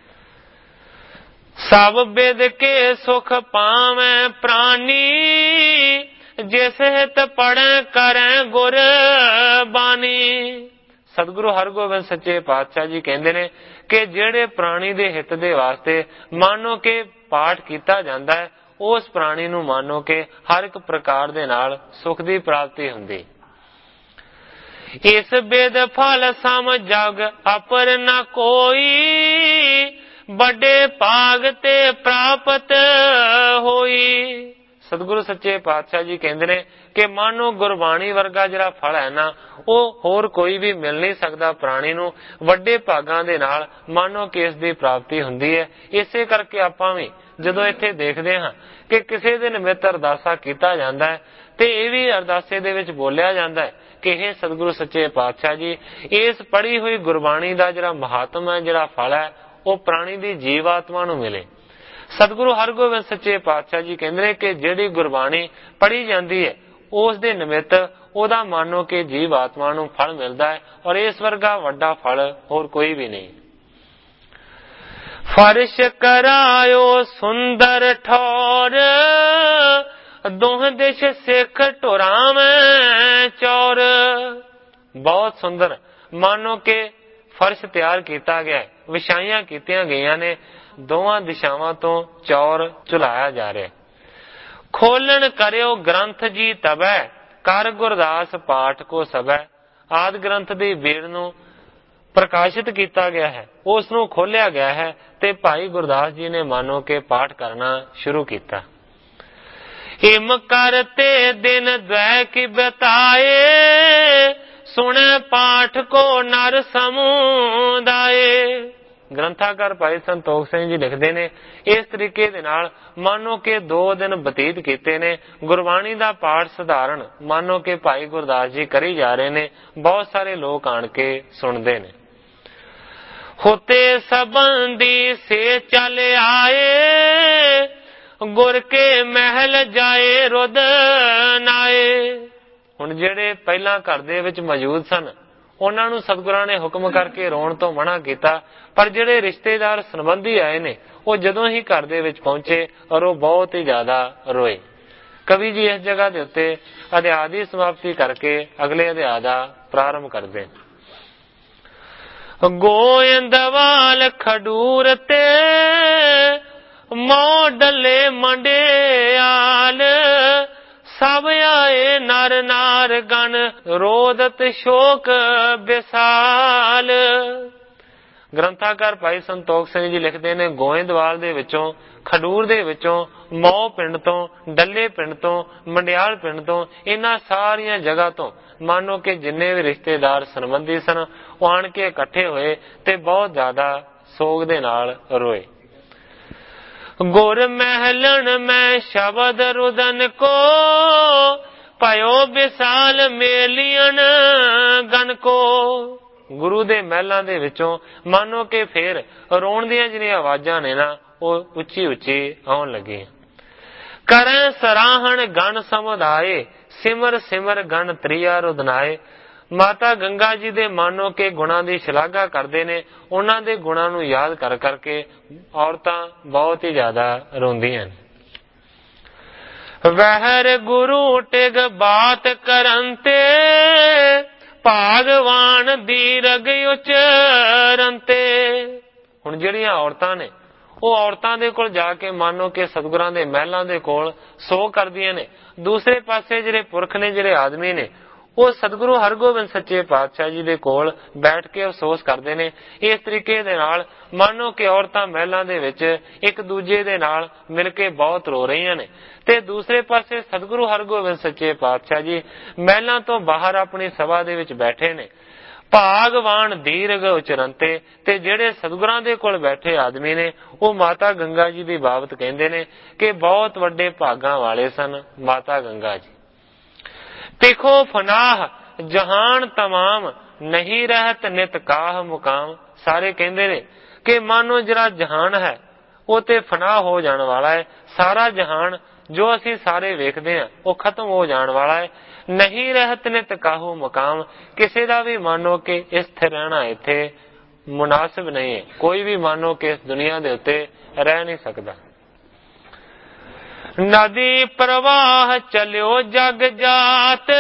ਸਭ ਬਿਦ ਕੇ ਸੁਖ ਪਾਵੈ ਪ੍ਰਾਨੀ, ਜਿਸ ਹਿਤ ਪੜ੍ਹੈ ਕਰੈ ਗੁਰ ਬਾਣੀ। ਸਤਿਗੁਰੂ ਹਰਗੋਬਿੰਦ ਸੱਚੇ ਪਾਤਸ਼ਾਹ ਜੀ ਕਹਿੰਦੇ ਨੇ ਕਿ ਜਿਹੜੇ ਪ੍ਰਾਣੀ ਦੇ ਹਿੱਤ ਦੇ ਵਾਸਤੇ ਮਾਨੋ ਕਿ ਪਾਠ ਕੀਤਾ ਜਾਂਦਾ ਹੈ, ਉਸ ਪ੍ਰਾਣੀ ਨੂੰ ਮਾਨੋ ਕਿ ਹਰ ਇੱਕ ਪ੍ਰਕਾਰ ਦੇ ਨਾਲ ਸੁਖ ਦੀ ਪ੍ਰਾਪਤੀ ਹੁੰਦੀ। ਇਸ ਬਿਦ ਫਲ ਸਮ ਜਗ ਅਪਰ ਨ ਕੋਈ, ਵੱਡੇ ਭਾਗ ਤੇ ਪ੍ਰਾਪਤ ਹੋਈ। ਸਤਿਗੁਰੂ ਸੱਚੇ ਪਾਤਸ਼ਾਹ ਜੀ ਕਹਿੰਦੇ ਨੇ ਕਿ ਮਾਨੋ ਗੁਰਬਾਣੀ ਵਰਗਾ ਜਿਹੜਾ ਫਲ ਹੈ ਨਾ, ਉਹ ਹੋਰ ਕੋਈ ਵੀ ਮਿਲ ਨਹੀਂ ਸਕਦਾ ਪ੍ਰਾਣੀ ਨੂੰ। ਵੱਡੇ ਭਾਗਾਂ ਦੇ ਨਾਲ ਮਾਨੋ ਕਿ ਇਸ ਦੀ ਪ੍ਰਾਪਤੀ ਹੁੰਦੀ ਹੈ। ਇਸੇ ਕਰਕੇ ਆਪਾਂ ਵੀ ਜਦੋਂ ਇੱਥੇ ਦੇਖਦੇ ਹਾਂ ਕਿ ਕਿਸੇ ਦੇ ਨਿਮਿਤ ਅਰਦਾਸਾ ਕੀਤਾ ਜਾਂਦਾ ਹੈ ਤੇ ਇਹ ਵੀ ਅਰਦਾਸੇ ਦੇ ਵਿੱਚ ਬੋਲਿਆ ਜਾਂਦਾ ਹੈ ਕਿ ਇਹ ਸਤਿਗੁਰੂ ਸੱਚੇ ਪਾਤਸ਼ਾਹ ਜੀ, ਇਸ ਪੜ੍ਹੀ ਹੋਈ ਗੁਰਬਾਣੀ ਦਾ ਜਿਹੜਾ ਮਹਾਤਮ ਹੈ, ਜਿਹੜਾ ਫਲ ਹੈ, ਉਹ ਪ੍ਰਾਣੀ ਦੀ ਜੀਵ ਆਤਮਾ ਨੂੰ ਮਿਲੇ। ਸਤਿਗੁਰੂ ਹਰਗੋਬਿੰਦ ਸੱਚੇ ਪਾਤਸ਼ਾਹ ਜੀ ਕਹਿੰਦੇ ਨੇ ਕਿ ਜਿਹੜੀ ਗੁਰਬਾਣੀ ਪੜ੍ਹੀ ਜਾਂਦੀ ਹੈ, ਉਸ ਦੇ ਨਿਮਿਤ ਉਹਦਾ ਮਾਨੋ ਕਿ ਜੀਵ ਆਤਮਾ ਨੂੰ ਫਲ ਮਿਲਦਾ ਹੈ, ਔਰ ਇਸ ਵਰਗਾ ਵੱਡਾ ਫਲ ਹੋਰ ਕੋਈ ਵੀ ਨਹੀਂ। ਫਰਸ਼ ਕਰਾਇਓ ਸੁੰਦਰ ਠੌਰ, ਦੋਹ ਦਿਸ਼ ਸਿੱਖ ਟੁਰਾਵੇਂ ਚੌਰ। ਬਹੁਤ ਸੁੰਦਰ ਮਾਨੋ ਕਿ ਫਰਸ਼ ਤਿਆਰ ਕੀਤਾ ਗਿਆ, ਵਿਛਾਈਆਂ ਕੀਤੀਆਂ ਗਈਆਂ ਨੇ, ਦੋਵਾਂ ਦਿਸ਼ਾਵਾਂ ਤੋਂ ਚੌਰ ਝੁਲਾਇਆ ਜਾ ਰਿਹਾ। ਖੋਲਣ ਕਰਿਓ ਗ੍ਰੰਥ ਜੀ ਤਬੈ, ਕਰ ਗੁਰਦਾਸ ਪਾਠ ਕੋ ਸਬੈ। ਆਦਿ ਗ੍ਰੰਥ ਦੀ ਬੀੜ ਨੂੰ ਪ੍ਰਕਾਸ਼ਿਤ ਕੀਤਾ ਗਿਆ ਹੈ, ਉਸ ਨੂੰ ਖੋਲਿਆ ਗਿਆ ਹੈ ਤੇ ਭਾਈ ਗੁਰਦਾਸ ਜੀ ਨੇ ਮਾਨੋ ਕਿ ਪਾਠ ਕਰਨਾ ਸ਼ੁਰੂ ਕੀਤਾ। ਹਿਮ ਕਰਤੇ ਦਿਨ ਦ્વੈ ਕੀ ਬਤਾਏ, ਸੁਣੇ ਪਾਠ ਕੋ ਨਰ ਸਮੁਦਾਏ। ਗ੍ਰੰਥਾਕਾਰ ਭਾਈ ਸੰਤੋਖ ਸਿੰਘ ਜੀ ਲਿਖਦੇ ਨੇ, ਇਸ ਤਰੀਕੇ ਦੇ ਨਾਲ ਮਾਨੋ ਕਿ ਦੋ ਦਿਨ ਬਤੀਤ ਕੀਤੇ ਨੇ। ਗੁਰਬਾਣੀ ਦਾ ਪਾਠ ਸਧਾਰਨ ਮਾਨੋ ਕਿ ਭਾਈ ਗੁਰਦਾਸ ਜੀ ਕਰੀ ਜਾ ਰਹੇ ਨੇ, ਬਹੁਤ ਸਾਰੇ ਲੋਕ ਆਣ ਕੇ ਸੁਣਦੇ ਨੇ। ਹੋਤੇ ਸਬੰਦੀ ਸੇ ਚਲ ਆਏ, ਗੁਰ ਕੇ ਮਹਿਲ ਜਾਏ ਰੁਦ ਨਾਏ। ਹੁਣ ਜਿਹੜੇ ਪਹਿਲਾਂ ਘਰ ਦੇ ਵਿੱਚ ਮੌਜੂਦ ਸਨ, ਉਹਨਾਂ ਨੂੰ ਸਤਿਗੁਰਾਂ ਨੇ ਹੁਕਮ ਕਰਕੇ ਰੋਣ ਤੋਂ ਮਨਾ ਕੀਤਾ, ਪਰ ਜਿਹੜੇ ਰਿਸ਼ਤੇਦਾਰ ਸੰਬੰਧੀ ਆਏ ਨੇ, ਉਹ ਜਦੋਂ ਹੀ ਘਰ ਦੇ ਵਿੱਚ ਪਹੁੰਚੇ ਔਰ ਉਹ ਬਹੁਤ ਹੀ ਜ਼ਿਆਦਾ ਰੋਏ। ਕਵੀ ਜੀ ਇਸ ਜਗ੍ਹਾ ਦੇ ਉੱਤੇ ਅਧਿਆਇ ਦੀ ਸਮਾਪਤੀ ਕਰਕੇ ਅਗਲੇ ਅਧਿਆਇ ਦਾ ਪ੍ਰਾਰੰਭ ਕਰਦੇ। ਗੋਇੰਦਵਾਲ ਖਡੂਰ ਤੇ ਮੋ ਡੱਲੇ ਮੰਡਿਆਲ, ਸਭ ਆਏ ਨਰ ਨਾਰ ਗਣ ਰੋਦਤ ਸ਼ੋਕ ਵਿਸਾਲ। ਗ੍ਰੰਥਾਕਾਰ ਭਾਈ ਸੰਤੋਖ ਸਿੰਘ ਜੀ ਲਿਖਦੇ ਨੇ, ਗੋਇੰਦਵਾਲ ਦੇ ਵਿੱਚੋਂ, ਖਡੂਰ ਦੇ ਵਿੱਚੋਂ, ਮੌ ਪਿੰਡ ਤੋਂ, ਡੱਲੇ ਪਿੰਡ ਤੋਂ, ਮੰਡਿਆਲ ਪਿੰਡ ਤੋਂ, ਇਹਨਾਂ ਸਾਰੀਆਂ ਜਗ੍ਹਾ ਤੋਂ ਮਾਨੋ ਕਿ ਜਿੰਨੇ ਵੀ ਰਿਸ਼ਤੇਦਾਰ ਸੰਬੰਧੀ ਸਨ, ਉਹ ਆਣ ਕੇ ਇਕੱਠੇ ਹੋਏ ਤੇ ਬਹੁਤ ਜ਼ਿਆਦਾ ਸੋਗ ਦੇ ਨਾਲ ਰੋਏ। ਗੁਰ ਮਹਿਲਣ ਮੈਂ ਸ਼ਬਦ ਰੁਦਨ ਕੋ, ਭਇਓ ਵਿਸਾਲ ਮੇਲੀਅਨ ਗਨ ਕੋ। ਗੁਰੂ ਦੇ ਮਹਿਲਾਂ ਦੇ ਵਿੱਚੋਂ ਮਾਨੋ ਕਿ ਫੇਰ ਰੋਣ ਦੀਆਂ ਜਿਹੜੀਆਂ ਆਵਾਜ਼ਾਂ ਨੇ ਨਾ, ਉਹ ਉੱਚੀ ਉੱਚੀ ਆਉਣ ਲੱਗੀਆਂ। ਕਰੈ ਸਰਾਹਣ ਗਣ ਸਮੁਦਾਏ, ਸਿਮਰ ਸਿਮਰ ਗਣ ਤ੍ਰਿਆ ਰੁਦਨਾਏ। ਮਾਤਾ ਗੰਗਾ ਜੀ ਦੇ ਮਾਨੋ ਕਿ ਗੁਣਾਂ ਦੀ ਸ਼ਲਾਘਾ ਕਰਦੇ ਨੇ। ਉਹਨਾਂ ਦੇ ਗੁਣਾਂ ਨੂੰ ਯਾਦ ਕਰ ਕਰਕੇ ਔਰਤਾਂ ਬਹੁਤ ਹੀ ਜ਼ਿਆਦਾ ਰੋਂਦੀਆਂ ਨੇ। ਵਹਿਰ ਗੁਰੂ ਟਿਗ ਬਾਤ ਕਰਨ ਤੇ ਭਾਗਵਾਨ ਦੀਰਘ ਉਚਰੰਤੇ। ਹੁਣ ਜਿਹੜੀਆਂ ਔਰਤਾਂ ਨੇ ਉਹ ਔਰਤਾਂ ਦੇ ਕੋਲ ਜਾ ਕੇ ਮਾਨੋ ਕਿ ਸਤਿਗੁਰਾਂ ਦੇ ਮਹਿਲਾਂ ਦੇ ਕੋਲ ਸੋ ਕਰਦੀਆਂ ਨੇ। ਦੂਸਰੇ ਪਾਸੇ ਜਿਹੜੇ ਪੁਰਖ ਨੇ, ਜਿਹੜੇ ਆਦਮੀ ਨੇ, ਉਹ ਸਤਿਗੁਰੂ ਹਰਗੋਬਿੰਦ ਸੱਚੇ ਪਾਤਸ਼ਾਹ ਜੀ ਦੇ ਕੋਲ ਬੈਠ ਕੇ ਅਫਸੋਸ ਕਰਦੇ ਨੇ। ਇਸ ਤਰੀਕੇ ਦੇ ਨਾਲ ਮਾਨੋ ਕਿ ਔਰਤਾਂ ਮਹਿਲਾਂ ਦੇ ਵਿੱਚ ਇੱਕ ਦੂਜੇ ਦੇ ਨਾਲ ਮਿਲ ਕੇ ਬਹੁਤ ਰੋ ਰਹੀਆਂ ਨੇ ਤੇ ਦੂਸਰੇ ਪਾਸੇ ਸਤਿਗੁਰੂ ਹਰਗੋਬਿੰਦ ਸੱਚੇ ਪਾਤਸ਼ਾਹ ਜੀ ਮਹਿਲਾਂ ਤੋਂ ਬਾਹਰ ਆਪਣੀ ਸਭਾ ਦੇ ਵਿੱਚ ਬੈਠੇ ਨੇ। ਭਾਗਵਾਨ ਦੀਰਘ ਉਚਰੰਤੇ, ਤੇ ਜਿਹੜੇ ਸਤਿਗੁਰਾਂ ਦੇ ਕੋਲ ਬੈਠੇ ਆਦਮੀ ਨੇ ਉਹ ਮਾਤਾ ਗੰਗਾ ਜੀ ਦੀ ਬਾਬਤ ਕਹਿੰਦੇ ਨੇ ਕਿ ਬਹੁਤ ਵੱਡੇ ਭਾਗਾਂ ਵਾਲੇ ਸਨ ਮਾਤਾ ਗੰਗਾ ਜੀ। ਤਿਖੋ ਫਨਾਹ ਜਹਾਨ ਤਮਾਮ ਨਹੀਂ ਰਹਿਤ ਨਿਤ ਕਾਹ ਮੁਕਾਮ। ਸਾਰੇ ਕਹਿੰਦੇ ਨੇ ਕਿ ਮਾਨੋ ਜਿਹੜਾ ਜਹਾਨ ਹੈ ਉਹ ਤੇ ਫਨਾਹ ਹੋ ਜਾਣ ਵਾਲਾ ਹੈ। ਸਾਰਾ ਜਹਾਨ ਜੋ ਅਸੀਂ ਸਾਰੇ ਵੇਖਦੇ ਹਾਂ ਉਹ ਖਤਮ ਹੋ ਜਾਣ ਵਾਲਾ ਹੈ। ਨਹੀਂ ਰਹਿਤ ਨਿਤ ਕਾਹੂ ਮੁਕਾਮ, ਕਿਸੇ ਦਾ ਵੀ ਮਾਨੋ ਕਿ ਸਥਿਰ ਰਹਿਣਾ ਇੱਥੇ ਮੁਨਾਸਿਬ ਨਹੀਂ ਹੈ। ਕੋਈ ਵੀ ਮਾਨੋ ਕਿ ਇਸ ਦੁਨੀਆ ਦੇ ਉੱਤੇ ਰਹਿ ਨਹੀਂ ਸਕਦਾ। ਨਦੀ ਪ੍ਰਵਾਹ ਚਲਿਓ ਜਗ ਜਾਤ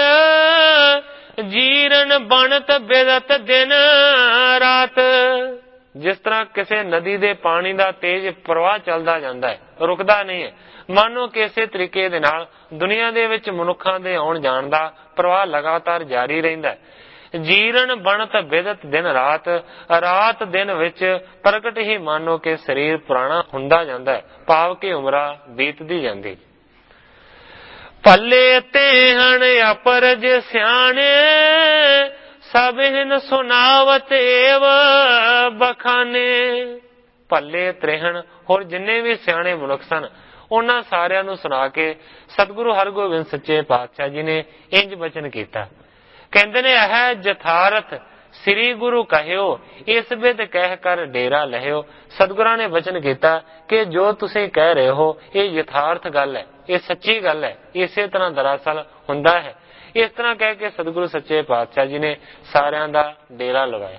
ਜੀਰਨ ਬਣਤ ਬਿਦਤ ਦਿਨ ਰਾਤ। ਜਿਸ ਤਰ੍ਹਾਂ ਕਿਸੇ ਨਦੀ ਦੇ ਪਾਣੀ ਦਾ ਤੇਜ਼ ਪ੍ਰਵਾਹ ਚੱਲਦਾ ਜਾਂਦਾ ਹੈ, ਰੁਕਦਾ ਨਹੀਂ ਹੈ, ਮਾਨੋ ਕਿ ਇਸੇ ਤਰੀਕੇ ਦੇ ਨਾਲ ਦੁਨੀਆ ਦੇ ਵਿੱਚ ਮਨੁੱਖਾਂ ਦੇ ਆਉਣ ਜਾਣ ਦਾ ਪ੍ਰਵਾਹ ਲਗਾਤਾਰ ਜਾਰੀ ਰਹਿੰਦਾ ਹੈ। ਜੀਰਨ ਬਣਤ ਬਿਦਤ ਦਿਨ ਰਾਤ, ਰਾਤ ਦਿਨ ਵਿੱਚ ਪ੍ਰਗਟ ਹੀ ਮਾਨੋ ਕਿ ਸਰੀਰ ਪੁਰਾਣਾ ਹੁੰਦਾ ਜਾਂਦਾ ਹੈ, ਭਾਵ ਕਿ ਉਮਰਾਂ ਬੀਤਦੀ ਜਾਂਦੀ। ਭੱਲੇ ਤੇ ਹਣ ਅਪਰਜ ਸਿਆਣੇ ਸਭ ਹਿਨ ਸੁਨਾਵਤ ਏਵ ਬਖਾਨੇ। ਭੱਲੇ ਤ੍ਰਿਹਣ ਹੋਰ ਜਿੰਨੇ ਵੀ ਸਿਆਣੇ ਮਨੁੱਖ ਸਨ ਉਹਨਾਂ ਸਾਰਿਆਂ ਨੂੰ ਸੁਣਾ ਕੇ ਸਤਿਗੁਰੂ ਹਰਗੋਬਿੰਦ ਸੱਚੇ ਪਾਤਸ਼ਾਹ ਜੀ ਨੇ ਇੰਜ ਬਚਨ ਕੀਤਾ। ਕਹਿੰਦੇ ਨੇ ਇਹ ਜਥਾਰਥ ਸ੍ਰੀ ਗੁਰੂ ਕਹਿਓ ਇਸ ਬਿਦ ਕਹਿ ਕਰ ਡੇਰਾ ਲਹਿਓ। ਸਤਿਗੁਰਾਂ ਨੇ ਬਚਨ ਕੀਤਾ ਕਿ ਜੋ ਤੁਸੀਂ ਕਹਿ ਰਹੇ ਹੋ ਇਹ ਯਥਾਰਥ ਗੱਲ ਹੈ, ਇਹ ਸੱਚੀ ਗੱਲ ਹੈ, ਇਸੇ ਤਰ੍ਹਾਂ ਦਰਅਸਲ ਹੁੰਦਾ ਹੈ। ਇਸ ਤਰ੍ਹਾਂ ਕਹਿ ਕੇ ਸਤਿਗੁਰੂ ਸੱਚੇ ਪਾਤਸ਼ਾਹ ਜੀ ਨੇ ਸਾਰਿਆਂ ਦਾ ਡੇਰਾ ਲਗਾਇਆ।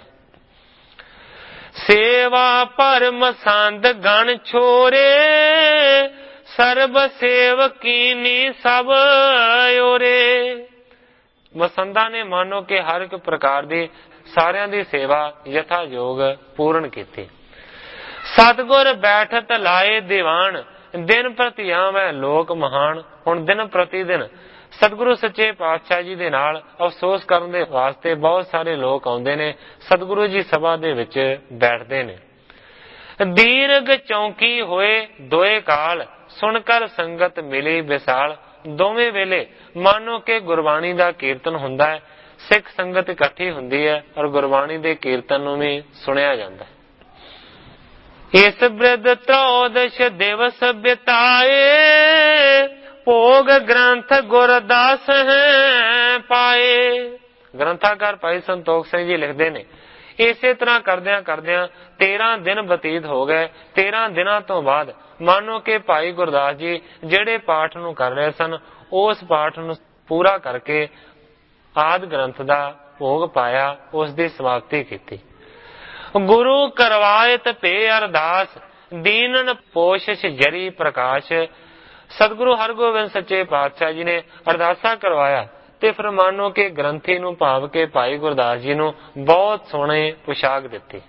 ਸੇਵਾ ਪਰਮ ਸੰਦ ਗਣ ਛੋਰੇ ਸਰਬ ਸੇਵਕੀਨੀ ਸਭ ਓਰੇ। ਮਸੰਦਾਂ ਨੇ ਮਾਨੋ ਕਿ ਹਰ ਇੱਕ ਪ੍ਰਕਾਰ ਦੀ ਸਾਰਿਆਂ ਦੀ ਸੇਵਾ ਯਥਾ ਯੋਗ ਪੂਰਨ ਕੀਤੀ। ਸਤਿਗੁਰ ਬੈਠਤ ਲਾਏ ਦੀਵਾਨ ਦਿਨ ਪ੍ਰਤੀ ਆਵੈ ਲੋਕ ਮਹਾਨ। ਹੁਣ ਦਿਨ ਪ੍ਰਤੀ ਦਿਨ ਸਤਿਗੁਰੂ ਸੱਚੇ ਪਾਤਸ਼ਾਹ ਜੀ ਦੇ ਨਾਲ ਅਫਸੋਸ ਕਰਨ ਦੇ ਵਾਸਤੇ ਬਹੁਤ ਸਾਰੇ ਲੋਕ ਆਉਂਦੇ ਨੇ, ਸਤਿਗੁਰੂ ਜੀ ਸਭਾ ਦੇ ਵਿੱਚ ਬੈਠਦੇ ਨੇ। ਦੀਰਘ ਚੌਂਕੀ ਹੋਏ ਦੋਏ ਕਾਲ ਸੁਣ ਕਰ ਸੰਗਤ ਮਿਲੀ ਵਿਸਾਲ। ਦੋਵੇਂ ਵੇਲੇ ਮਾਨੋ ਕਿ ਗੁਰਬਾਣੀ ਦਾ ਕੀਰਤਨ ਹੁੰਦਾ ਹੈ, ਸਿੱਖ ਸੰਗਤ ਇਕੱਠੀ ਹੁੰਦੀ ਹੈ ਔਰ ਗੁਰਬਾਣੀ ਦੇ ਕੀਰਤਨ ਨੂੰ ਵੀ ਸੁਣਿਆ ਜਾਂਦਾ ਹੈ। ਇਸ ਬ੍ਰਿਧ ਤ੍ਰੋਦਸ਼ ਦਿਵਸ ਬਿਤਾਏ ਭੋਗ ਗ੍ਰੰਥ ਗੁਰਦਾਸ ਹੈ ਪਾਏ। ਗ੍ਰੰਥਾਕਾਰ ਭਾਈ ਸੰਤੋਖ ਸਿੰਘ ਜੀ ਲਿਖਦੇ ਨੇ ਇਸੇ ਤਰ੍ਹਾਂ ਕਰਦਿਆਂ ਕਰਦਿਆਂ ਤੇਰਾਂ ਦਿਨ ਬਤੀਤ ਹੋ ਗਏ। ਤੇਰਾਂ ਦਿਨਾਂ ਤੋਂ ਬਾਅਦ ਮਾਨੋ ਕਿ ਭਾਈ ਗੁਰਦਾਸ ਜੀ ਜਿਹੜੇ ਪਾਠ ਨੂੰ ਕਰ ਰਹੇ ਸਨ ਉਸ ਪਾਠ ਨੂੰ ਪੂਰਾ ਕਰਕੇ ਆਦਿ ਗ੍ਰੰਥ ਦਾ ਭੋਗ ਪਾਇਆ, ਉਸ ਦੀ ਸਮਾਪਤੀ ਕੀਤੀ। ਗੁਰੂ ਕਰਵਾਇਤ ਭੇ ਅਰਦਾਸ ਦੀਨਨ ਪੋਸ਼ਿਸ਼ ਜਰੀ ਪ੍ਰਕਾਸ਼। ਸਤਿਗੁਰੂ ਹਰਗੋਬਿੰਦ ਸੱਚੇ ਪਾਤਸ਼ਾਹ ਜੀ ਨੇ ਅਰਦਾਸਾ ਕਰਵਾਇਆ ਤੇ ਫਿਰ ਮਾਨੋ ਕਿ ਗ੍ਰੰਥੀ ਨੂੰ ਭਾਵ ਕੇ ਭਾਈ ਗੁਰਦਾਸ ਜੀ ਨੂੰ ਬਹੁਤ ਸੋਹਣੇ ਪੁਸ਼ਾਕ ਦਿੱਤੀ।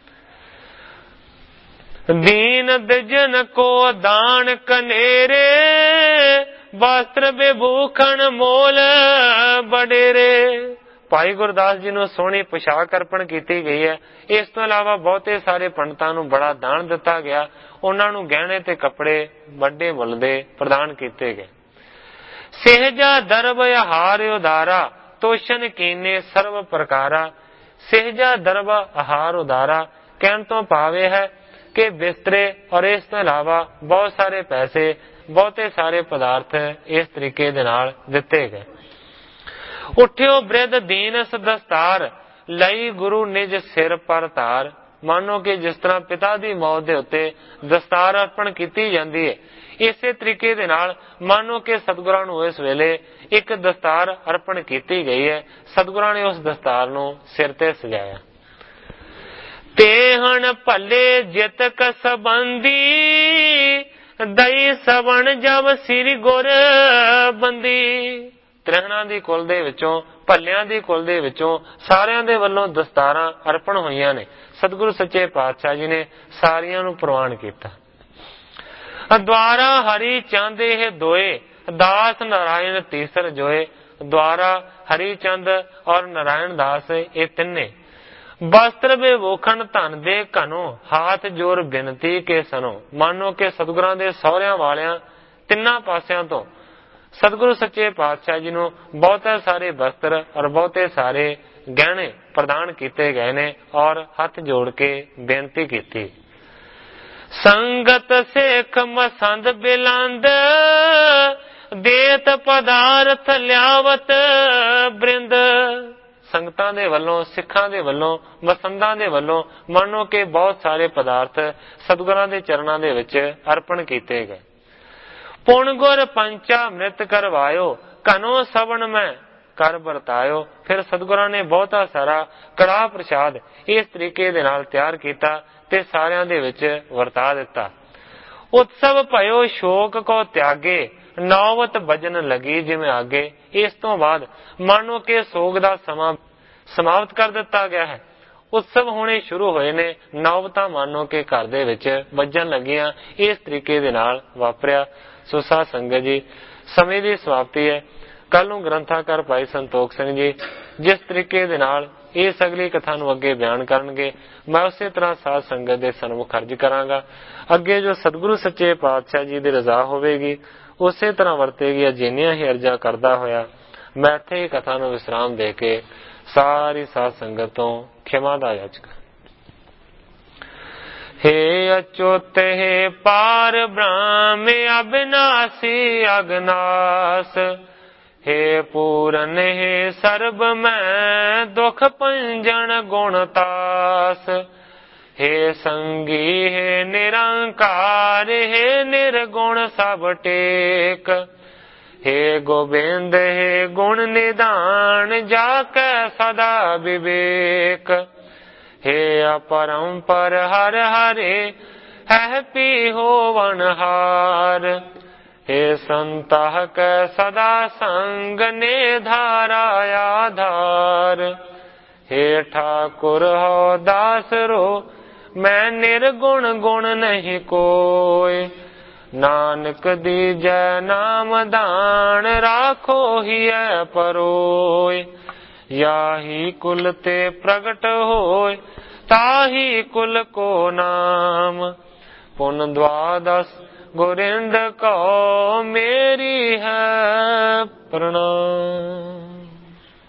ਦੀਨ ਦਿਜਨ ਕੋ ਦਾਨ ਕਨੇਰੇ ਵਸਤਰ ਵਿਭੂਖਣ ਮੋਲ ਬਡੇਰੇ। ਭਾਈ ਗੁਰਦਾਸ ਜੀ ਨੂੰ ਸੋਹਣੀ ਪੁਸ਼ਾਕ ਅਰਪਣ ਕੀਤੀ ਗਈ ਹੈ। ਇਸ ਤੋਂ ਇਲਾਵਾ ਬਹੁਤੇ ਸਾਰੇ ਪੰਡਤਾਂ ਨੂੰ ਬੜਾ ਦਾਨ ਦਿੱਤਾ ਗਿਆ, ਉਹਨਾਂ ਨੂੰ ਗਹਿਣੇ ਤੇ ਕੱਪੜੇ ਵੱਡੇ ਮੁੱਲ ਦੇ ਪ੍ਰਦਾਨ ਕੀਤੇ ਗਏ। ਸਹਿਜਾ ਦਰਬ ਆਹਾਰ ਉਦਾਰਾ ਤੋਸ਼ਨ ਕੀਨੇ ਸਰਵ ਪ੍ਰਕਾਰਾ। ਸਹਿਜਾ ਦਰਬ ਆਹਾਰ ਉਦਾਰਾ ਕਹਿਣ ਤੋਂ ਭਾਵ ਹੈ ਕਿ ਬਿਸਤਰੇ ਔਰ ਇਸ ਤੋਂ ਇਲਾਵਾ ਬਹੁਤ ਸਾਰੇ ਪੈਸੇ, ਬਹੁਤੇ ਸਾਰੇ ਪਦਾਰਥ ਇਸ ਤਰੀਕੇ ਦੇ ਨਾਲ ਦਿੱਤੇ ਗਏ। ਉੱਠਿਓ ਬ੍ਰਿਧ ਦੀਨਸ ਦਸਤਾਰ ਲਈ ਗੁਰੂ ਨਿਜ ਸਿਰ ਪਰ ਧਾਰ। मानो कि जिस तरह पिता की मौत के उत्ते दस्तार अर्पण की जाती है, इसे तरीके दे नाल मानो कि सतगुरां नूं इस वेले एक दस्तार अर्पण की गई है। सतगुरां ने उस दस्तार नूं सिर ते सजाया। तेहन भले जित कसबंदी दई सवण जब सिर गुर बंदी। त्रिहणा दी कुल दे विचों, भलियां दी कुल दे विचों सारियां दे वल्लों दस्तारां अर्पण होईयां ने। सतगुरु सच्चे पातशाह जी ने सारियां नूं प्रवान कीता। द्वारा हरि चंद ये दोए दास नारायण तीसर जोए। द्वारा हरि चंद और नारायण दास ये तिन्ने वस्त्र बेवोखन धन दे घनो हाथ जोर बिनती के सनो। मानो के सतगुरां दे सहुरियां वालियां तिन्ना पासियां तो सतगुरु सच्चे पातशाह जी नूं बहुते सारे वस्त्र और बहुते सारे गहने प्रदान किए गए ने और हाथ जोड़ के बेनती की। संगत सेख मसंद बिलंद देत पदार्थ लियावत बृंद। संगतां दे वल्लों, सिखां दे वल्लों, मसंदां दे वल्लों मानो के बहुत सारे पदार्थ सतगुरां दे चरणां दे विच अर्पण कीते गए। पुण गुर पंचा मृत करवायो घनो सवण में कर बरतायो। फिर सतगुरां ने बहुता सारा कड़ाह प्रसाद इस तरीके दे नाल तैयार कीता ते सारियां दे विच वरता दिता। उत्सव भयो शोक को त्यागे नौवत बजन लगी जिवें आगे। इस तो बाद मानो के सोग दा समा समाप्त कर दिता गया है। उत्सव होने शुरू होए ने, नौबतां मानो के घर दे विच वजन लगियां। इस तरीके दे नाल वापरिया। सो साध संगत जी, समय की समाप्ति है। कल नूं ग्रंथाकार भाई संतोख सिंह जी जिस तरीके दे नाल इस अगली कथा नूं अगे बयान करनगे, मैं उसे तरह साध संगत दे सन्मुख अर्ज करांगा। अगे जो सतगुरु सच्चे पातशाह जी दी रजा होवेगी उसे तरह वरतेगी। अजिनियां ही अर्जा करदा होया मैं इत्थे ही कथा नूं विश्राम दे के सारी साध संगत तो खिमा दा याचक। हे अच्युत हे पार ब्रह्म अविनाशी अगनास। हे पूरन हे सर्ब में दुख पंजन गुणतास। हे संगी हे निरंकार हे निर्गुण सब टेक। हे गोविंद हे गुण निदान जाकै सदा विवेक। हे अपरंपर हर हरे है पी होवनहार। हे संतह कै सदा संग ने धारा आधार। हे ठाकुर हो दास रो मैं निर्गुण गुण नहीं कोय। नानक दीजै नाम दान राखो हिय परोय। याही कुल ते प्रगट होय ताही कुल को नाम। पुन द्वादश गोरिंद को मेरी है प्रणाम।